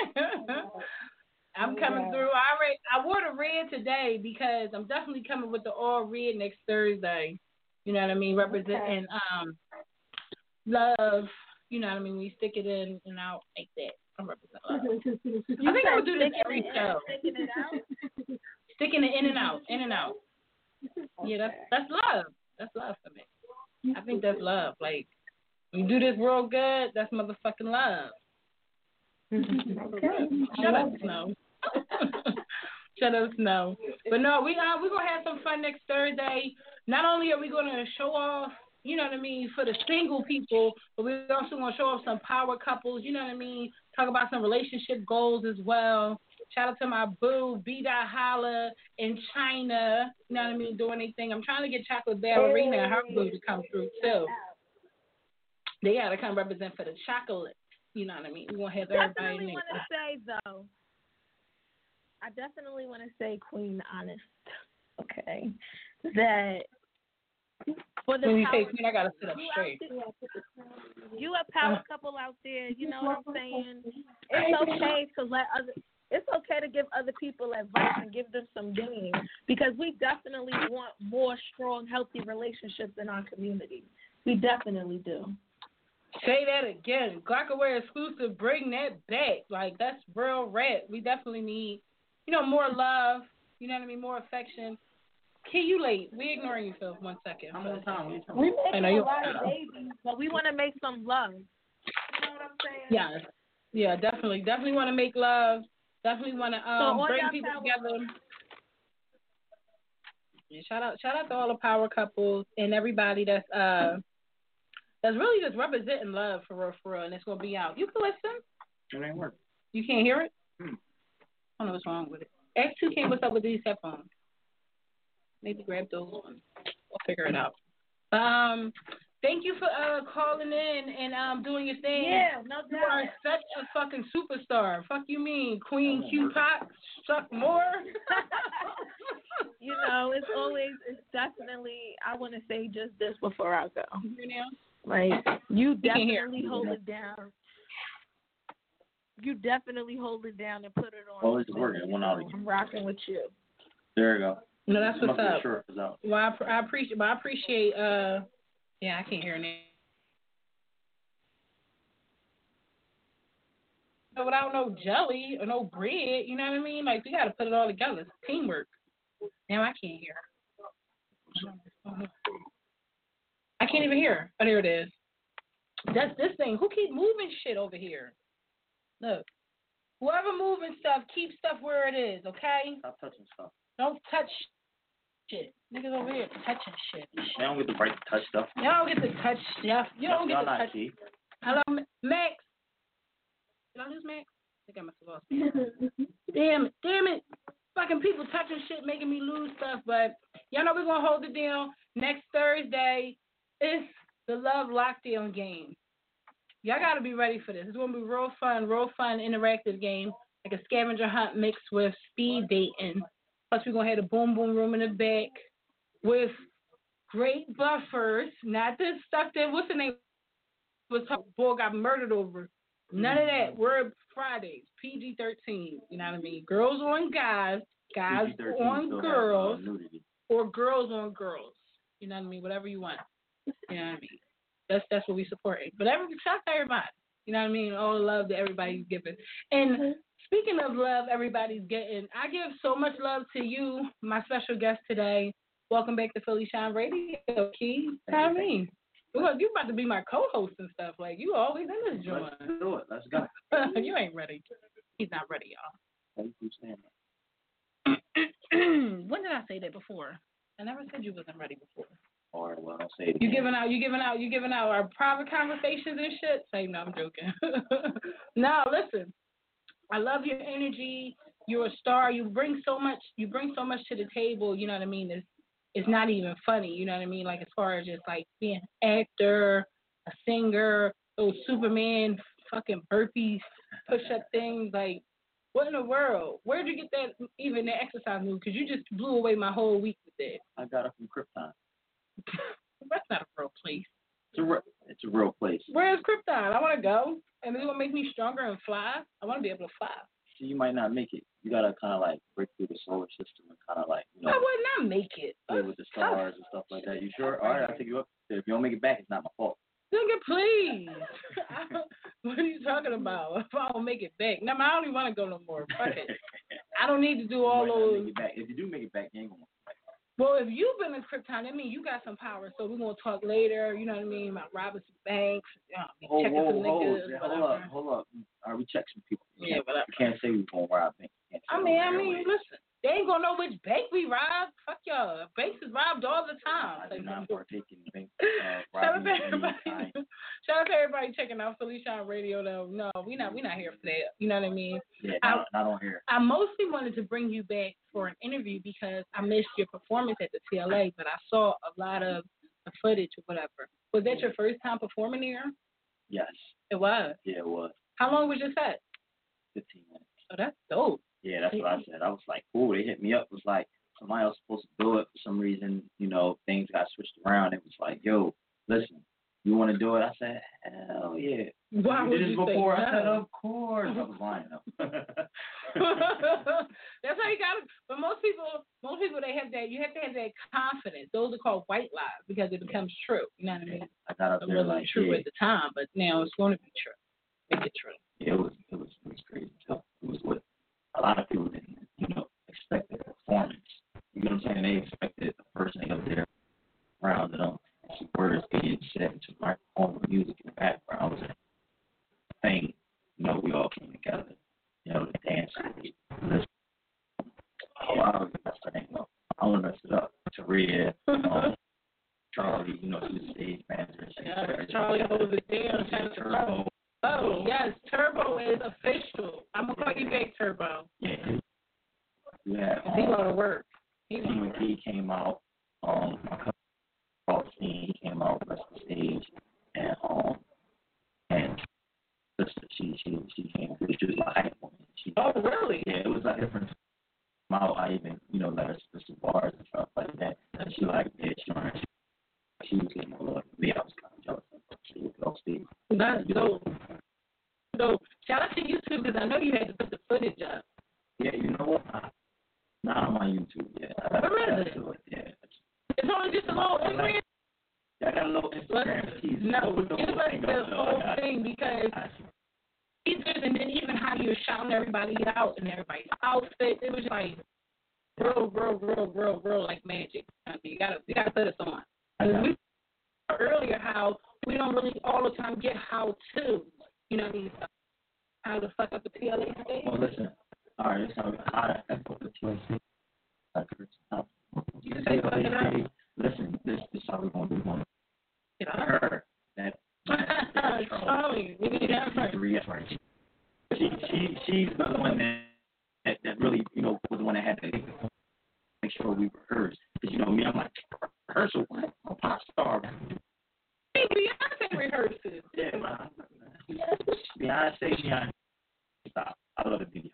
I'm coming through. I wore the red today because I'm definitely coming with the all red next Thursday. You know what I mean? Representing love. You know what I mean? We stick it in and out like that. I represent love. I think I would do this every show. Sticking it in and out. Yeah, that's love. That's love for me. I think that's love. Like, you do this real good, that's motherfucking love. Shut up, Snow. Shut up, Snow. But no, we're gonna have some fun next Thursday. Not only are we gonna show off, you know what I mean, for the single people, but we're also going to show off some power couples, you know what I mean, talk about some relationship goals as well. Shout out to my boo, B.Holla in China, you know what I mean, doing anything. I'm trying to get Chocolate Ballerina and her boo to come through, too. They got to come represent for the chocolate, you know what I mean. We're going to have everybody in I definitely want to say, Queen Honest, okay, that for the when you say Queen, I gotta sit up straight. You a power couple out there, you know what I'm saying? It's okay to give other people advice and give them some game, because we definitely want more strong, healthy relationships in our community. We definitely do. Say that again. Glockaware exclusive, bring that back. Like, that's real rap. We definitely need, you know, more love, you know what I mean, more affection. Key, you late. We ignoring you for 1 second. How much time? We making a lot of babies, but we want to make some love. You know what I'm saying? Yeah, definitely. Definitely want to make love. Definitely want to bring people together. Yeah, shout out to all the power couples and everybody that's really just representing love for real, and it's gonna be out. You can listen. It ain't working. You can't hear it? I don't know what's wrong with it. X2K, what's up with these headphones? Maybe grab those ones. We'll figure it out. Thank you for calling in and doing your thing. Yeah, no doubt. You are such a fucking superstar. Fuck you mean, Queen Q-Pop, suck more? You know, it's definitely, I want to say just this before I go. Like, you definitely hold it down. You definitely hold it down and put it on. Oh, it's working. It went out again. I'm rocking with you. There you go. No, that's what's up. Sure it's out. Well, I appreciate. Yeah, I can't hear anything. But without no jelly or no bread, you know what I mean? Like, we got to put it all together. It's teamwork. Now I can't hear. I can't even hear. Oh, there it is. That's this thing. Who keep moving shit over here? Look. Whoever moving stuff, keep stuff where it is, okay? Stop touching stuff. Don't touch shit. Niggas over here touching shit. They don't get the right to touch stuff. You don't get to touch stuff. You don't get to touch. Hello, Max. Did I lose Max? I think I must have lost. Damn it. Fucking people touching shit, making me lose stuff. But y'all know we're going to hold it down. Next Thursday, it's the Love Lockdown game. Y'all got to be ready for this. It's going to be real fun, interactive game. Like a scavenger hunt mixed with speed dating. Plus, we're going to have a boom room in the back with great buffers. Not this stuff that, what's the name? was boy got murdered over. None of that. We're Fridays, PG-13. You know what I mean? Girls on guys, guys on girls, or girls on girls. You know what I mean? Whatever you want. You know what I mean? That's what we supporting. But shout to everybody. You know what I mean? All the love that everybody's giving. And speaking of love everybody's getting, I give so much love to you, my special guest today. Welcome back to Philly Shine Radio, Key. How me? Look, you about to be my co-host and stuff. Like, you always in this joint. Let's do it. Let's go. You ain't ready. He's not ready, y'all. When did I say that before? I never said you wasn't ready before. All right, well, I'll say it. You giving out our private conversations and shit? Say no, I'm joking. No, listen. I love your energy. You're a star. You bring so much to the table, you know what I mean? It's not even funny, you know what I mean? Like, as far as just like being an actor, a singer, those Superman fucking burpees, push up things, like, what in the world? Where'd you get that, even the exercise move? Because you just blew away my whole week with that. I got it from Krypton. That's not a real place. It's a real place. Where is Krypton? I want to go. And it's going to make me stronger and fly. I want to be able to fly. See, you might not make it. You got to kind of like break through the solar system and kind of like, I would not make it. Play with the stars and stuff like that. You sure? All right, I'll take you up. If you don't make it back, it's not my fault. Nigga, please. What are you talking about? If I don't make it back. No, I don't even want to go no more. Fuck it. I don't need to do all those. Make it back. If you do make it back, you ain't going to. Well, if you've been in Krypton, I mean, you got some power, so we're going to talk later, you know what I mean, about robbing some banks, checking some niggas, yeah, hold up. All right, we check some people. Yeah, but you can't say we're going to rob banks. I mean, listen, they ain't going to know which bank we robbed. Fuck y'all. Banks is robbed all the time. I do not partake in bank robbing. Shout out to everybody checking out Philly Shine Radio, though. No, we not here for that. You know what I mean? Yeah, not on here. I mostly wanted to bring you back for an interview because I missed your performance at the TLA, but I saw a lot of the footage or whatever. Was that your first time performing there? Yes. It was? Yeah, it was. How long was your set? 15 minutes. Oh, that's dope. Yeah, that's what I said. I was like, cool. They hit me up. It was like, somebody else was supposed to do it. For some reason, things got switched around. It was like, yo, listen, you want to do it? I said, hell yeah. Why you would did you this before? say I said, of course. I was lying though. That's how you got it. But most people, they have that. You have to have that confidence. Those are called white lies because it becomes true. You know what I mean? I got up there it wasn't true at the time, but now it's going to be true. Make it true. Yeah, it was crazy. It was what a lot of people didn't, expect the performance. You know what I'm saying? They expected the person up there around them. Some words being said to microphone with music in the background. It was a thing. We all came together. The dance. I want to mess it up. Taria, Charlie, he was the stage manager. Yeah, Charlie holds it down. Turbo. Oh, yes, Turbo is official. I'm going to call you back, Turbo. Yeah. Yeah. He going to work. He came out. My cousin Faustine, he came out rest of the stage, and she came through. She was my height woman. Oh, really? Yeah, it was like different. I even let her spit some bars and stuff like that. And she liked it. She was getting a lot of me. I was kind of jealous. She was off stage. That's dope. So shout out to YouTube because I know you had to put the footage up. Yeah, you know what? Not on my YouTube yet. Yeah. It's only just a little Instagram. I got a little Instagram tease. No, give us the whole thing because teasers and then even how you were shouting everybody out and everybody's outfit. It was just like real like magic. I mean, you gotta put us on. We saw earlier how we don't really all the time get how to, how to fuck up the PLA stage. Well, listen. All right, so how to fuck up the PLA stage. You say fuck it up. Listen, this is how we're going to do one. Get her. That Charlie, we need that first. She's the one that really, was the one that had to make sure we rehearsed. Because, me, I'm like, rehearsal, what? I'm a pop star. Hey, Beyonce rehearses. Yeah, Beyonce. Stop. I love the video.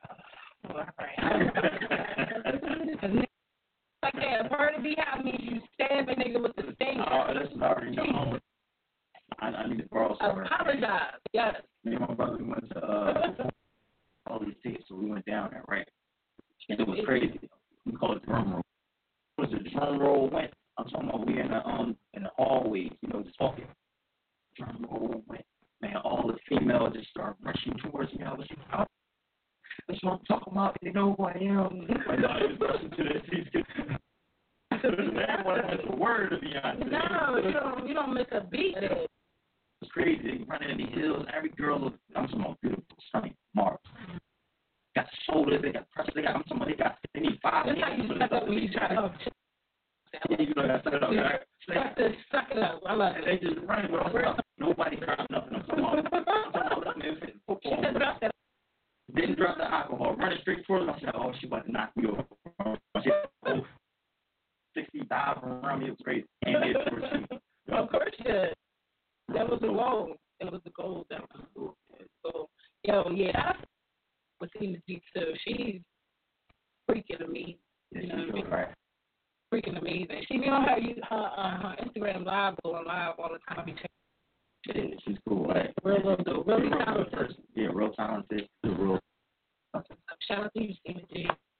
Like that, part of Beehive means you stab a nigga with the sting. Oh, that's already known. I need to borrow girls. Apologize. Yes. Me and my brother went to all these tickets, so we went down there, right? And it was crazy. We call it drum roll. It was a drum roll went. I'm talking about we in the hallways, just talking. Drum roll went. Man, all the females just started rushing towards me. I was like, oh, that's what I'm talking about. They know who I am. I was rushing to this. I said, man, I want to miss a word of Beyonce. No, you don't miss a beat. It's crazy. Running in the hills, every girl looks, I'm talking about beautiful, stunning, marvelous. Got shoulders, they got press, they got they need 5 minutes. That's how you step up when you try to Yeah, you know that set up. Suck it up. I love it. They just running with us. Nobody dropped nothing. I'm talking about football. Didn't drop the alcohol. Running straight towards us. I said, oh, she about to knock me over. 65 around me. It was crazy. And of course you did. That was the goal. That was the goal. That was the goal. Yo, yeah, that's what Tina G too. She's freaking amazing. You know what I mean? Right. Freaking amazing. She be on her Instagram live, going live all the time. Yeah, she's cool. Right? Really talented. Yeah, real talented. Real. Shout out to you, Tina G.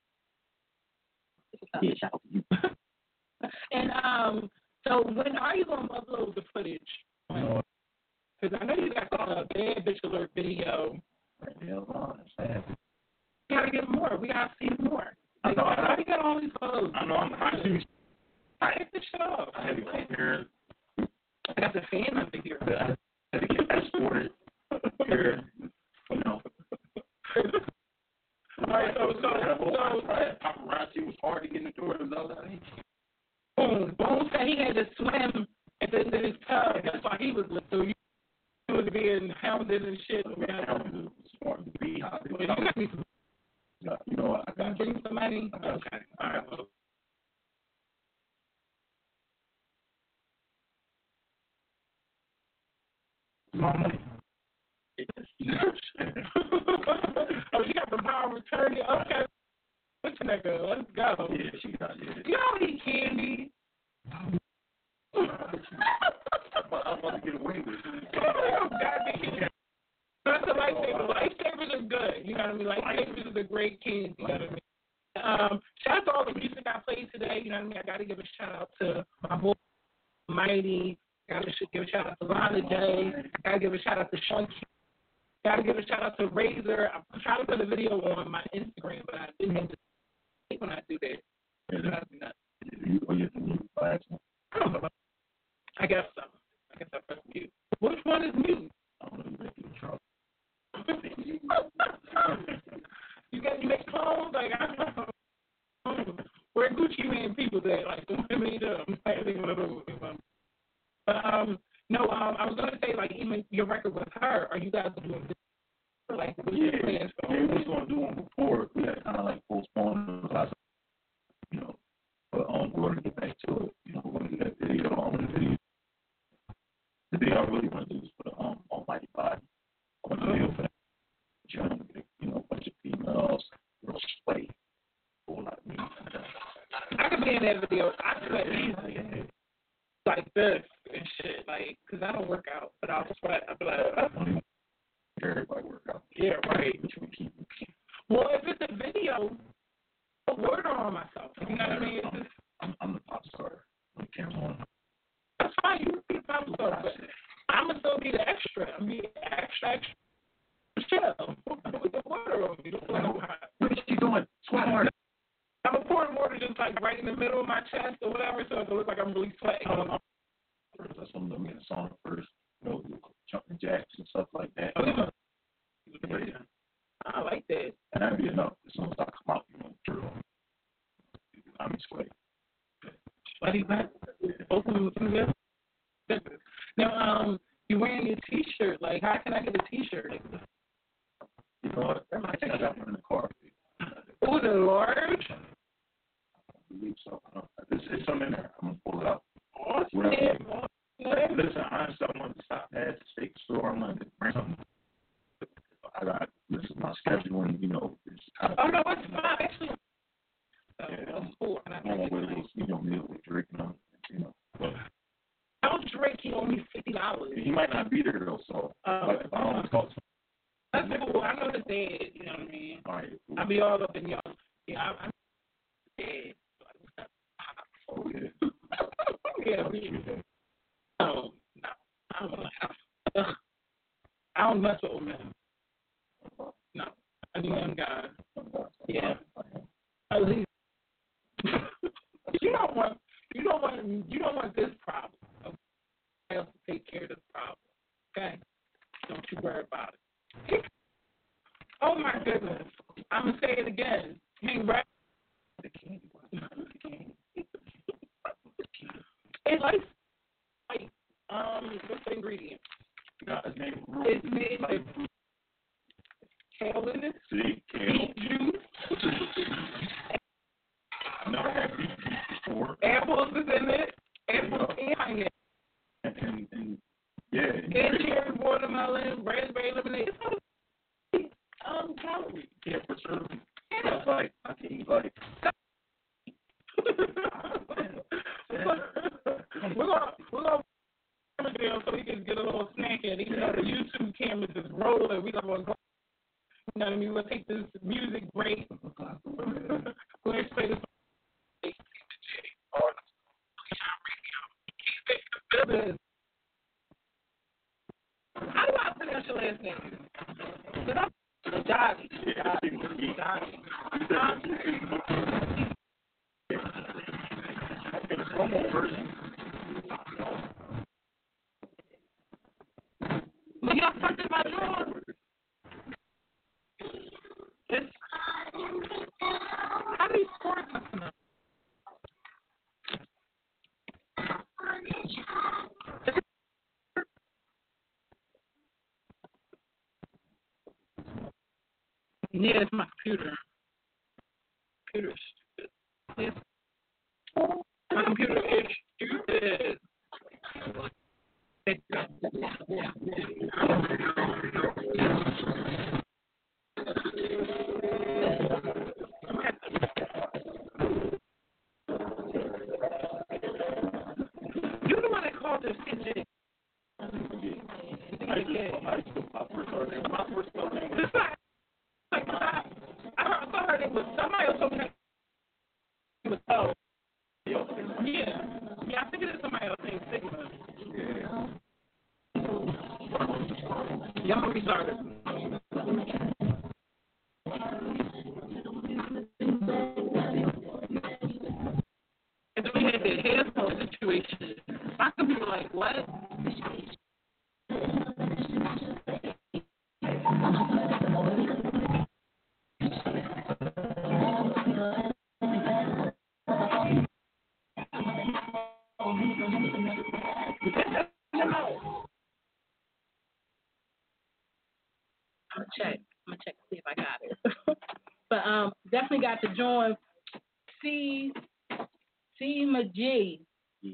Yeah, shout out to you. And so when are you going to upload the footage? Because I know you got the Bad Bitch Alert video. Yeah, we got to get more. We got to see more. Like, how you got all these photos? I know. I take this shit off. I had to get here. I got the fan under here. I had to get escorted here. All right, so paparazzi was hard to get in the door. Boone said he had to swim at the end of his tub. That's why he was so he was being hounded and shit. Smart to be. You know what? I got bring some money. Okay. All right. My money. Oh, you got the power of attorney. Okay. What's that girl? Let's go. Yeah, she got it. You don't eat candy. I'm about to get away with it. That's a lifesaver. Lifesavers are good. You know what I mean? Lifesavers is a great candy. You know what I mean? Shout out to all the music I played today. You know what I mean? I got to give a shout out to my boy Mighty. Got to give a shout out to Lana J. Got to give a shout out to Sean. Got to give a shout out to Razor. I'm trying to put a video on my Instagram, but I didn't have to when I do that. I don't know. I guess so. I guess I press mute. Which one is mute? You make clones? Like, I don't know. Where Gucci Mane people at? Like, I think one of those. But, no, I was going to say, like, even your record with her, are you guys doing this? Like, what's your plans for? Yeah, we was going to do them before. We had kind of like postponed them. But we're going to get back to it. We're going to do that video. The video I really want to do is for the Almighty Body. I want to do for that. A bunch of females, real slay. A whole lot of me. I could be in that video. I sweat easily. Like this and shit. Like, because I don't work out, but I'll sweat. I'll be like, everybody work out. Yeah, right. Well, if it's a video, I'll order on myself. You know what I mean? I'm the pop star. The camera on. That's fine. You can be the pop star, but I'm going to still be the extra. I'm be extra. Michelle, with the water on me. What is she doing? Sweat. I'm pouring water just like right in the middle of my chest or whatever, so it looks like I'm really sweating. That's when I'm in the song first. Jumping jacks and stuff like that. Yeah. I like that. And that'd be enough. As soon as I come out, I'm sweaty. Sweaty back? Now, you're wearing your T-shirt. Like, how can I get a T-shirt? You know what? I think I got one in the car. Oh, the large? I believe so. It's something in there. I'm going to pull it out. Listen, honestly, I wanted to stop at the steak store. I'm going to bring something. This is my schedule, and it's kind of. Oh, no, it's fine. Actually, that's cool. I don't know what it is, meal with Drake, I'll Drake, he owe me $50. college. He might not be there though, so. But if I don't talk to him. That's cool. I know his dad. You know what I mean? All right. Cool. I be all up in y'all. Yeah, I'm dead. Oh yeah. Yeah. No, I don't mess with old men. No, I do young guys. Yeah. At least you don't want this problem. Okay? Else to take care of this problem. Okay? Don't you worry about it. Oh my goodness. I'm gonna say it again. King Rap. It's like what's the ingredient? It's made like kale in it. See, beet juice. No, I had beet juice before. Apples is in it. Apples and it. And yeah. And cherry watermelon, raspberry lemonade. It's all calories. Yeah, for sure. That's like I can eat like. We're gonna camera so we can get a little snack at it. Even though the YouTube cameras is rolling, we're gonna go. You know what I mean? We'll take this music break. Let's play this. How do I pronounce your last name? Dottie. Well, y'all talking about yours. How do you score something? Yeah, it's my computer. Computer's stupid. My computer is stupid. You're the one that called this kitchen. I heard it was somebody else over there. It was yeah, I think it is somebody else named Sigma. Y'all gonna be started. And then we had the headphone situation. My computer like, what? I'm gonna check to see if I got it. But definitely got to join C McGee.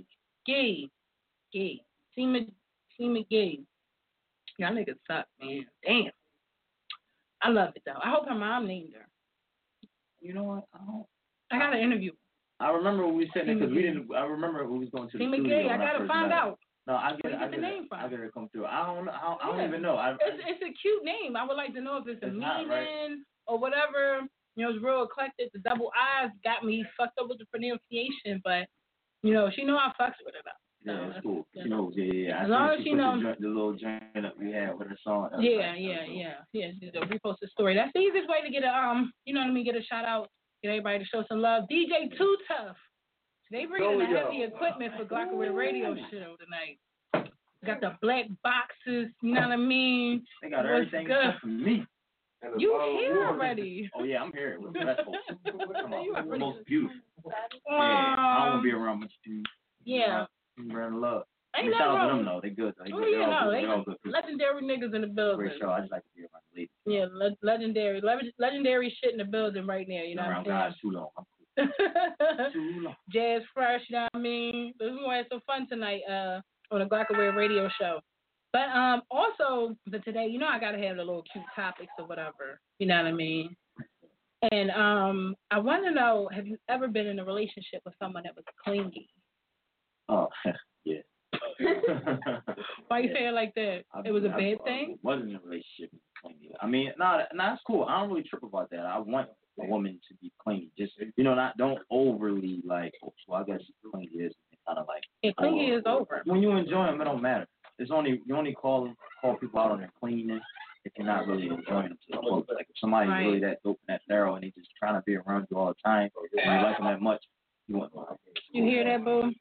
C McGee. Y'all niggas suck, man. Damn. I love it though. I hope her mom named her. You know what? I got an interview. I remember when we said that because we didn't. I remember when we was going to the C studio. McGee. I gotta find out. No, I get Where you get the name from? I get it come through. I don't even know. It's a cute name. I would like to know if it's a meaning right. or whatever. You know, it's real eclectic. The double I's got me fucked up with the pronunciation, but you know, she know I fucks with her though. Yeah, that's cool. She knows. Yeah. As long as she knows the little joint that we had with her song. Yeah. She's a repost the story. That's the easiest way to get a you know what I mean, get a shout out, get everybody to show some love. DJ Too Tough. They bringing the heavy equipment for Glockaway Radio Show tonight. Got the black boxes, you know what I mean? They got everything except for me. You here already? Oh yeah, I'm here with Westfolk. The most beautiful. Yeah, I don't want to be around much too. Yeah. Around love. Ain't shout out wrong. to them though. They good. They all good. Legendary niggas in the building. Great show. I just like to be around the ladies. Yeah, legendary shit in the building right now. You know what I'm saying? Guys too long. Too long. Jazz Fresh, you know what I mean? We're gonna have some fun tonight on the Glockaway Radio Show. But also for today, you know, I gotta have the little cute topics or whatever. You know what I mean? And I want to know, have you ever been in a relationship with someone that was clingy? Oh, yeah. Why you say it like that? It was a bad thing? Wasn't in a relationship with clingy. I mean, that's cool. I don't really trip about that. I want a woman to be clingy. Just, don't overly like, well, I guess clingy is kind of like. Yeah, clingy is over. When you enjoy them, it don't matter. You only call people out on their cleanness if you're not really enjoying them to the full. Like if somebody's really that dope and that thorough and they just trying to be around you all the time, and you like them that much, you want them. You hear that, boo?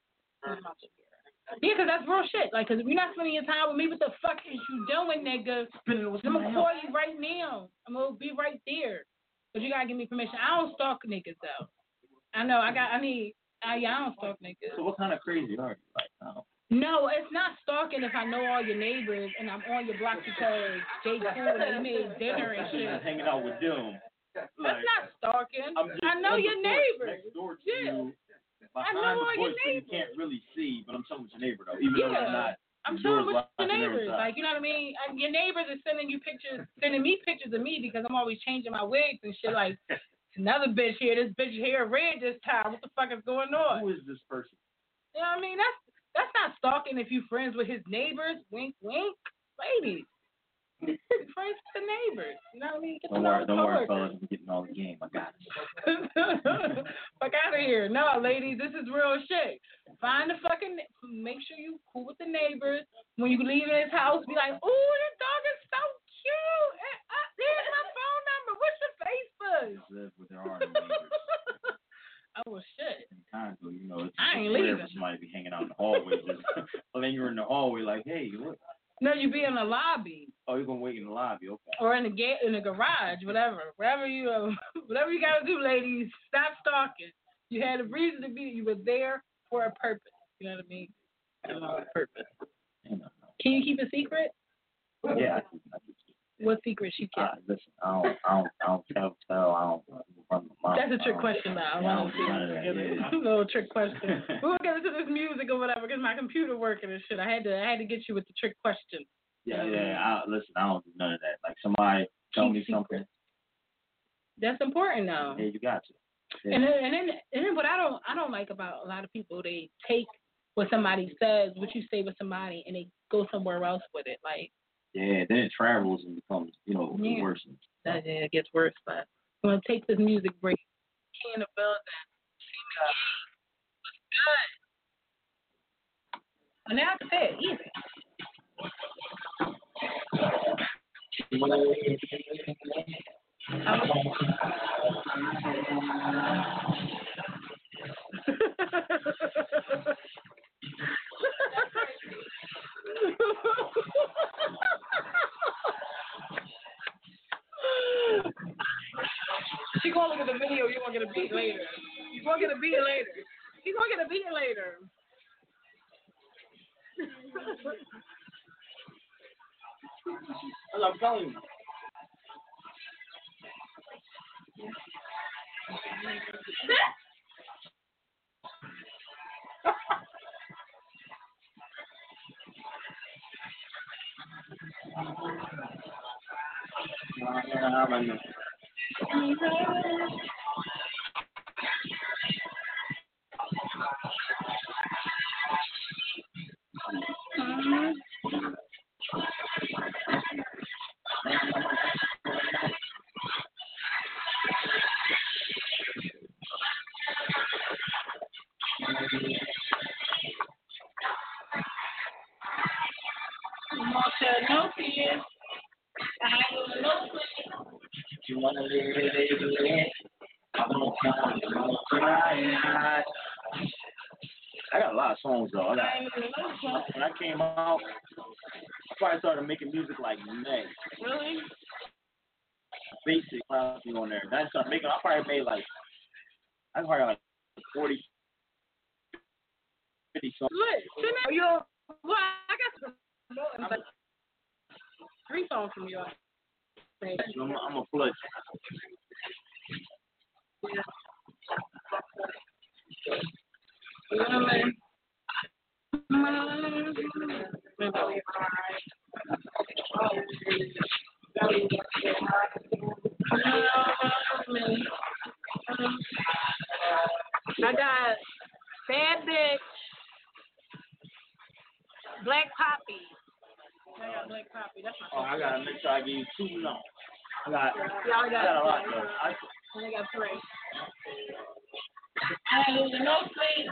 Yeah, 'cause that's real shit. Like, 'cause if you're not spending your time with me, what the fuck is you doing, nigga? I'm gonna call you right now. I'm gonna be right there. But you gotta give me permission. I don't stalk niggas though. I know. I don't stalk niggas. So what kind of crazy are you like now? No, it's not stalking if I know all your neighbors and I'm on your block because they cool and they made dinner and shit. Hanging out with them. That's not stalking. I know your neighbors. Next door to yeah. you. I know all your neighbors. You can't really see, but I'm talking with your neighbor though. Even though you're not. I'm talking with your neighbors. Like, you know what I mean? Your neighbors are sending me pictures of me because I'm always changing my wigs and shit. Like, another bitch here. This bitch hair red this time. What the fuck is going on? Who is this person? You know what I mean? That's not stalking if you friends with his neighbors. Wink, wink. Ladies. Friends with the neighbors. You know what I mean? Don't worry, fellas. I'm getting all the game. I got it. Fuck out of here. No, ladies, this is real shit. Find the make sure you cool with the neighbors. When you leave his house, be like, ooh, this dog is so cute. Here's my phone number. What's your Facebook? Live with their arm neighbors. Oh, well, shit. Sometimes, it's I ain't rare leaving. for somebody to be hanging out in the hallway. Well, then you're in the hallway like, hey, look. No, you be in the lobby. Oh, you're gonna wait in the lobby, okay? Or in the garage, whatever you gotta do, ladies. Stop stalking. You had a reason to be. You were there for a purpose. You know what I mean? A purpose. Can you keep a secret? Yeah, I keep What secret she kept? Listen, I don't tell. I don't run my mouth. That's a trick question now. I want to see. A little trick question. We'll get into this music or whatever because my computer working and shit. I had to get you with the trick question. Yeah. Listen, I don't do none of that. Like somebody tell me something. That's important now. Yeah, you got to. Yeah. And then what I don't like about a lot of people, they take what somebody says, what you say with somebody, and they go somewhere else with it. Like. Yeah, then it travels and becomes, worse. It gets worse, but I'm going to take this music break. Key in the building. What's good? And that's it. Easy. She gonna look at the video. You gonna get a beat later. You gonna get a beat later. You gonna get a beat later. I'm telling you. I got a lot of songs though. When I came out, I probably started making music like May. Really? Basic probably on there. Then I started making. I probably made like 40, 50 songs. Well, I got some 3 songs from you. I'm a flood. I got Bad Bitch. Black Poppy. I got Black Poppy. That's my I gotta make sure I give you 2 no. I got I got a lot though. I got 3. I ain't losing no sleep.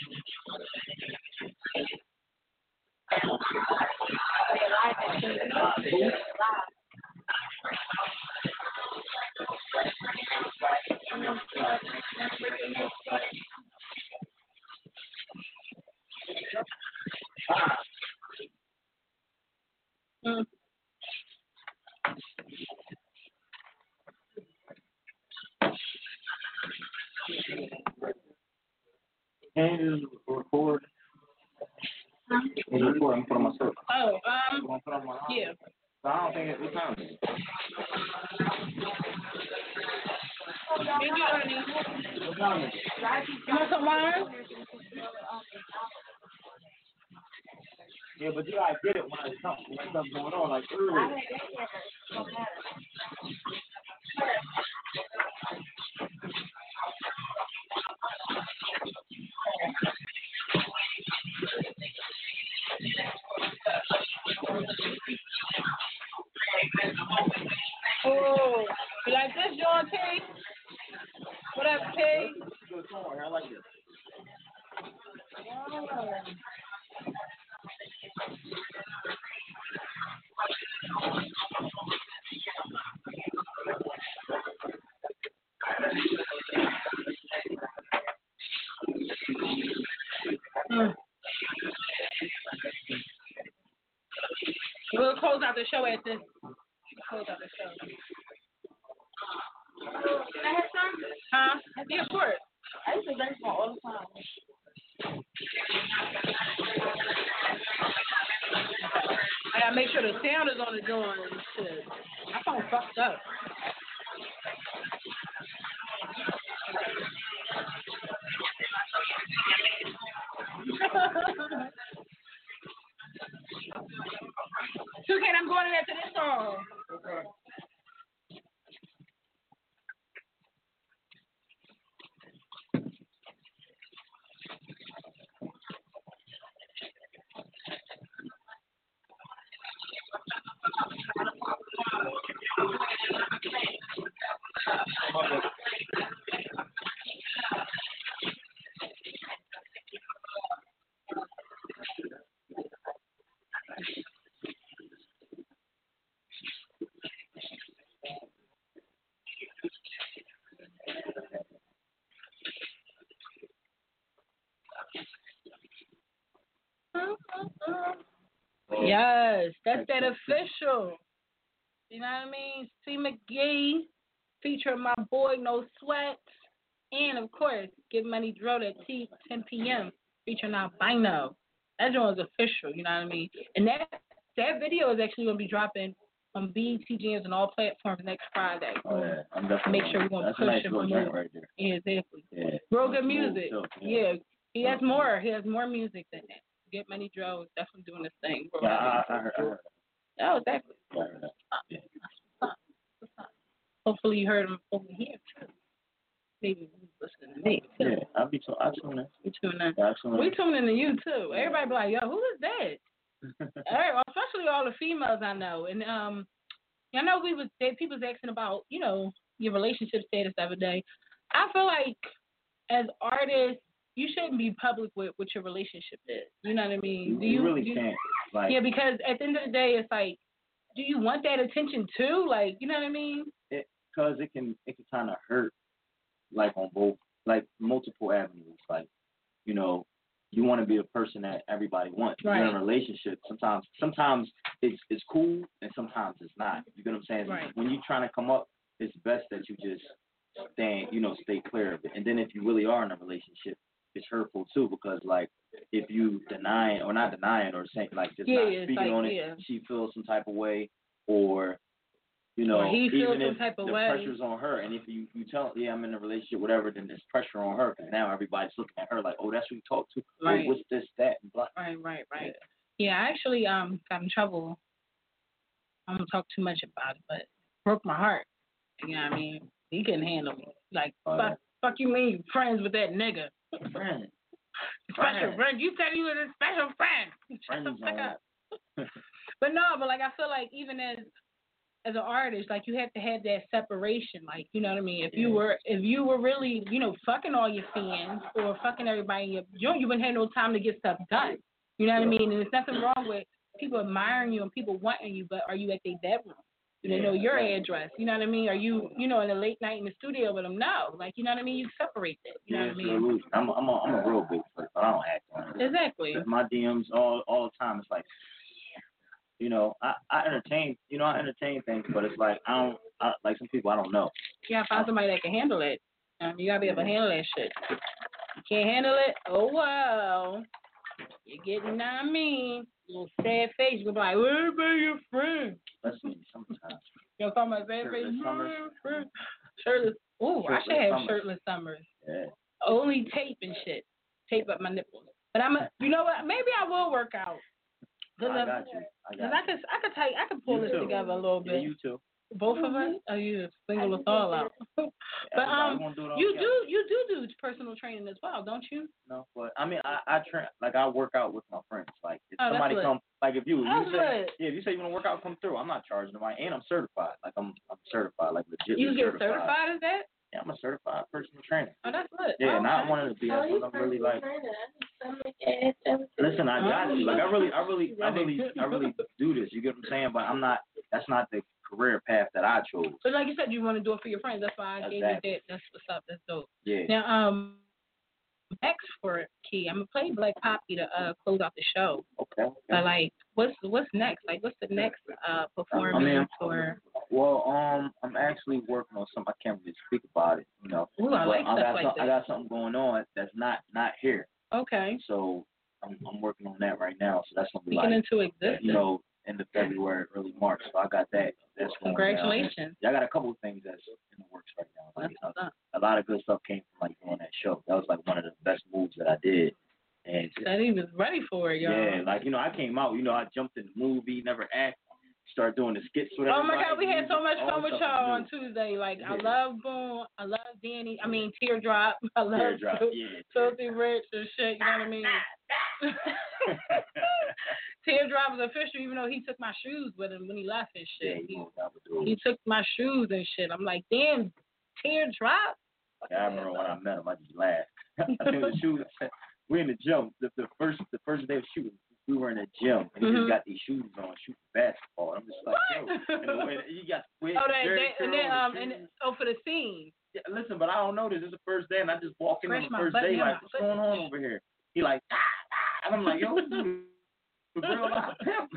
Can you record? Can you record and put on my stuff? Oh, yeah. So I don't think it. What time is it? What time is it? You want some wine? Yeah, but you gotta get it when it's something going on, like early. Oh, you like this, John T? What up, T? Good song. I like it. We'll close out the show at this. Close out the show. Can I have some? Huh? Yeah, of course. I used to drink some all the time. I gotta make sure the sound is on the joint and shit. My phone fucked up. Toucan, I'm going in after this song. Okay. Yes, that's that official. You know what I mean? C. McGee featuring my boy No Sweat. And, of course, Get Money Drilled at 10 p.m. featuring Albino. That joint is official, you know what I mean? And that video is actually going to be dropping on BET Jams and all platforms next Friday. Oh, yeah. I'm definitely make sure we're going to push nice and promote. right there. Yeah, exactly. Yeah. Real good music. Cool, yeah. He has more. He has more music than that. Get Money Drilled is definitely doing this thing. Yeah, I heard that. Oh, exactly. Yeah, I heard that. Yeah. Hopefully you heard him over here, too. Maybe listening to me, too. Yeah, I tune in. You tune in. Yeah, we tune in to you, too. Everybody be like, yo, who is that? Especially all the females I know. And I know people was asking about, your relationship status the other day. I feel like as artists, you shouldn't be public with what your relationship is. You know what I mean? You really can't. Like, yeah, because at the end of the day, it's like, do you want that attention too? Like, you know what I mean? Because it can kind of hurt, like on both, like multiple avenues. Like, you want to be a person that everybody wants. Right. You're in a relationship. Sometimes it's cool and sometimes it's not. You get what I'm saying? Right. When you're trying to come up, it's best that you just stay clear of it. And then if you really are in a relationship, it's hurtful too, because like if you not denying or saying like just not speaking on it, she feels some type of way, or or he feels even some type of the way. pressure's on her, and if you tell I'm in a relationship, whatever, then there's pressure on her because now everybody's looking at her like, oh, that's who you talk to. Right. Oh, what's this, that, and blah. Right. Yeah, I actually got in trouble. I don't talk too much about it, but broke my heart. You know what I mean? He couldn't handle me. Like, fuck you mean you friends with that nigga? Friend. Special friend. You said you was a special friend. Shut the fuck up. But no, but like I feel like even as an artist, like you have to have that separation. Like, you know what I mean? If you were really, you know, fucking all your fans or fucking everybody in you wouldn't have no time to get stuff done. You know what I mean? And there's nothing wrong with people admiring you and people wanting you, but are you at their bedroom? Do they know your address? You know what I mean? Are you, you know, in the late night in the studio with them? No. Like, you know what I mean? You separate that. You know what I mean? I'm a real big person, but I don't act on it. Exactly. My DMs all the time, it's like, you know, I entertain things, but it's like, like some people I don't know. You gotta find somebody that can handle it. You gotta be able to handle that shit. You can't handle it? Oh, well. You're getting, I mean, little sad face. You're like, where be your friend? Listen, sometimes. You know, talking about sad face? Shirtless. Ooh, I should have shirtless summers. Yeah. Only tape and shit. Tape up my nipples. But you know what? Maybe I will work out. I got you. I could pull this together a little bit. Yeah, you too. Both of us? Oh, you just single us all out. But you do personal training as well, don't you? No, but I mean I train, like I work out with my friends. Like if somebody lit. come, like if you say if you say you want to work out, come through. I'm not charging nobody, and I'm certified. Like I'm certified, like legit. You get certified as that? Yeah, I'm a certified personal trainer. Oh, that's lit. Yeah, not one of the BS ones. I'm really like. Listen, I got you. Like I really do this. You get what I'm saying? But I'm not. That's not the career path that I chose. But like you said, you want to do it for your friends. That's why I gave you that. That's what's up. That's dope. Yeah. Now, next for Key, I'm gonna play Black Poppy to close out the show. Okay. But like, what's next? Like, what's the next performance or? Well, I'm actually working on something. I can't really speak about it, you know. Ooh, I like stuff like that. I got something going on that's not here. Okay. So I'm working on that right now. So that's gonna be speaking into existence. You know, end of February, early March. So I got that. That's congratulations. I got a couple of things that's in the works right now. Like, a lot of good stuff came from like doing that show. That was like one of the best moves that I did. And that he was ready for it, y'all. Yeah, like, you know, I came out, you know, I jumped in the movie, never acted. Start doing the skits with everybody. Oh my God, we had so much fun with y'all on Tuesday. Like, I love Boom, I love Danny. I mean, Teardrop. I love Filthy Rich and shit. You know what I mean? Teardrop was official, even though he took my shoes with him when he left and shit. He took my shoes and shit. I'm like, damn, Teardrop. Yeah, I remember when I met him, I just laughed. I think the shoes. We're in the gym. The first day of shooting. We were in a gym, and he just got these shoes on, shooting basketball. I'm just like, yo. And he got squid. For the scene. Yeah, listen, but I don't know this. This is the first day, and I just walk in on the first day, like, what's going on over here? He like, and I'm like, yo, this is real life pimp.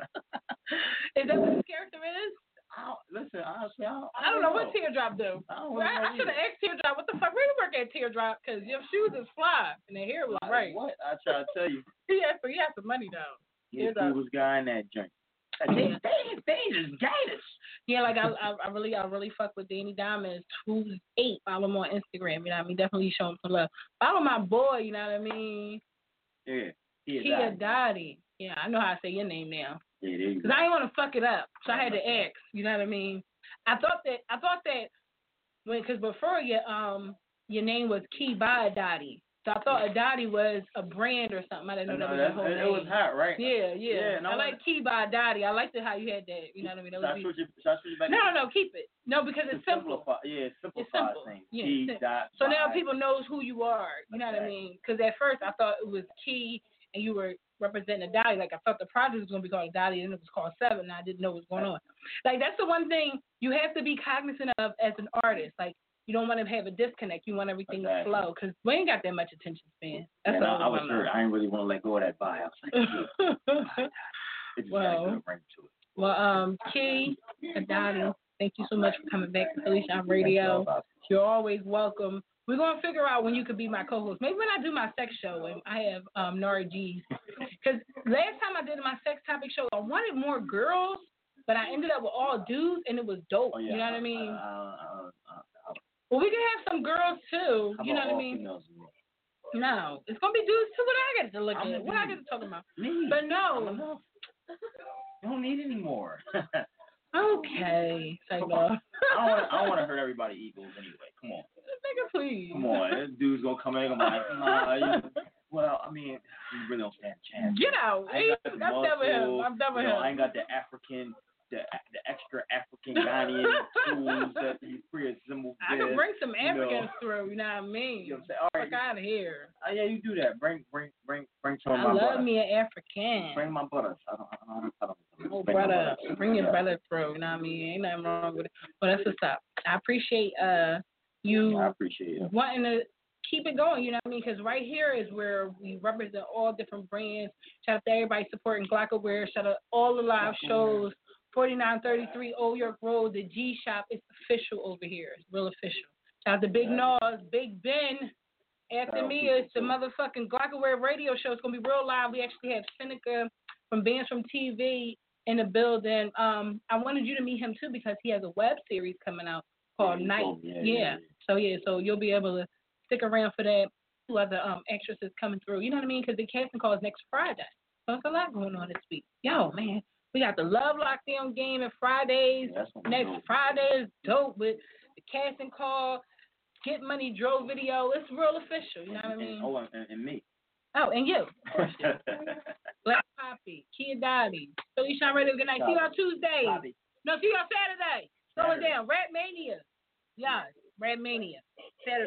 Is that what his character is? Listen, honestly, I don't know what Teardrop do. I should have asked Teardrop, what the fuck? Where you work at Teardrop? Because your shoes is fly, and the hair was right. What? I try to tell you. He had some money, though. He's the coolest guy in that joint. Dangerous Gators. Yeah, like I really fuck with Danny Diamonds, who's 8. Follow him on Instagram. You know what I mean? Definitely show him some love. Follow my boy. You know what I mean? Yeah. Kia Dottie. Yeah, I know how to say your name now. Yeah, there you go. Because I didn't want to fuck it up, so I had to ask. You know what I mean? I thought that because before your name was Key by Dottie. So I thought Dottie was a brand or something. I didn't know that was your whole name. It was hot, right? Yeah. I like Key by Dottie. I liked it how you had that. You know what I mean? Should I switch it back? No, keep it. No, because it's simple. It's simple. Things. Yeah, Key, dot, so now people knows who you are. You know what I mean? Because at first I thought it was Key and you were representing a Dottie. Like I thought the project was going to be called Dottie and it was called 7 and I didn't know what was going on. Like that's the one thing you have to be cognizant of as an artist. Like you don't want to have a disconnect. You want everything to flow because we ain't got that much attention span. That's all I was sure. I didn't really want to let go of that vibe. Like, it just got a good ring to it. Well, Key, Dottie, thank you so much for coming back to Philly Shop Radio. You're always welcome. We're going to figure out when you could be my co-host. Maybe when I do my sex show and I have Nari G's. Because last time I did my sex topic show, I wanted more girls, but I ended up with all dudes, and it was dope. Oh, yeah. You know what I mean? Well, we can have some girls, too. You know what I mean? No. It's going to be dudes, too. What I get to look at? What I get to talk about? Me. But no. You don't need any more. Okay. I don't want to hurt everybody equals anyway. Come on. Nigga, please. Come on. This dude's going to come in and be like, well, I really don't stand a chance. Get out. That's never him. I'm never him. I ain't got the African, the extra African Ghanaian tools that you pre-assembled. I can bring some Africans through. You know what I mean? You know what I'm saying? All right, fuck out of here. Yeah, you do that. Bring some of I my love butter. me an African. Bring my butter. I don't Oh, brother, bring your brother through. You know what I mean? Ain't nothing wrong with it. But that's what's up. I appreciate you I appreciate it. wanting to keep it going. You know what I mean? Because right here is where we represent all different brands. Shout out to everybody supporting Glockaware. Shout out all the live shows. 4933 Old York Road. The G Shop is official over here. It's real official. Shout out to Big Nas, Big Ben. After me is the motherfucking Glockaware radio show. It's going to be real live. We actually have Seneca from Bands from TV in the building. I wanted you to meet him too because he has a web series coming out called Night. So you'll be able to stick around for that. Two other actresses coming through. You know what I mean? Because the casting call is next Friday. So it's a lot going on this week. Yo, man, we got the Love Lockdown game at Fridays. Next Friday is dope with the casting call, Get Money Drove video. It's real official. You know what I mean? And me. Oh, and you. Black Poppy, Kia Dottie, Philly Shine Radio. Good night. See you on Tuesday. No, see you on Saturday. Slow it down. Rat Mania. Yeah, Rat Mania. Saturday.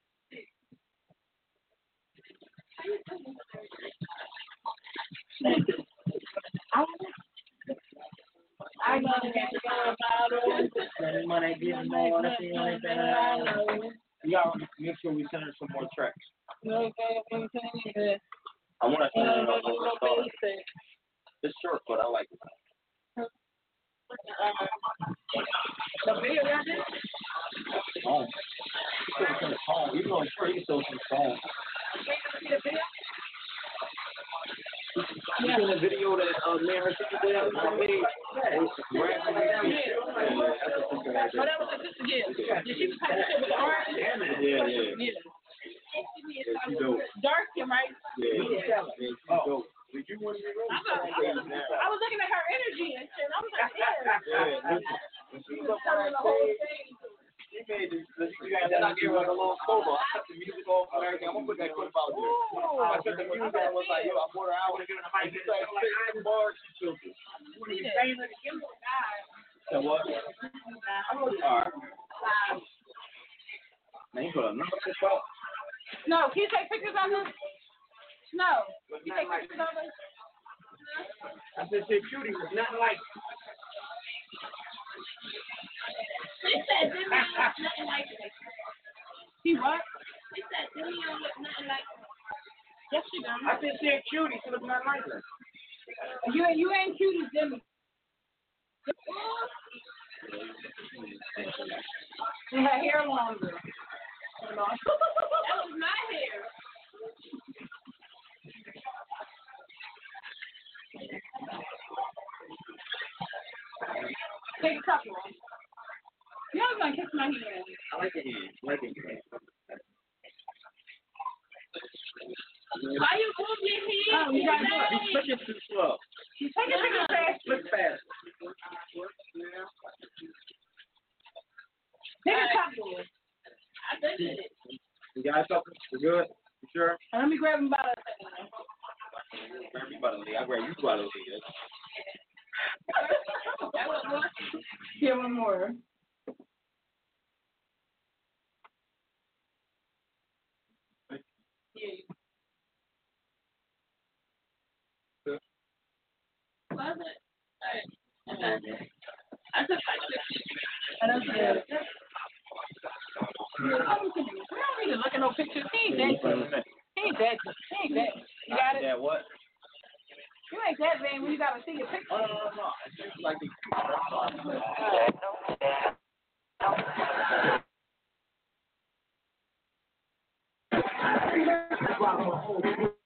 I got money, getting more. You gotta make sure we send her some more tracks. I want to send her another song. It's short, but I like it. The video y'all did? Song. You know, it's free, so some song. You seen the video that me and her sister did? I made. Oh, that was her sister, yeah. Did she type shit with the heart? Yeah. Dark skin, right? Yeah. Oh. Did you want to be ready? I was looking at her energy and shit. I was like, yeah. When she was up on that stage, she made this. Then I gave her a little solo. I cut the music off and everything. I'm gonna put that clip out there. I cut the music on. Was like, yo, I bought her out. And she's like, six bars. She killed it. So what? All right. Now you put another clip out. No, can you take pictures of this? No. You take pictures of this? I said, say cutie was nothing like. She said Demi looks nothing like it. She what? She said Demi looks nothing like it. Yes, she does. I said, say cutie, she looks nothing like her. You ain't cute as Demi. And her hair longer. That was my hair. Take a couple. You always gonna kiss my hand. I like the hand. Why you move your hand? Oh, you gotta do it. You push it too slow. You take it too fast. Flip fast. Take a couple. I did it. You guys something? We good? You sure? Let me grab him by the Grab me by the leg. I grab you by the leg. That was one. Yeah, one more. Yeah. Was it? All right. I took my picture. And that's good. We don't need to look at no pictures. He ain't that. You got it? Yeah, what? You ain't that vain when you gotta see your picture. Oh, no. It's just like the...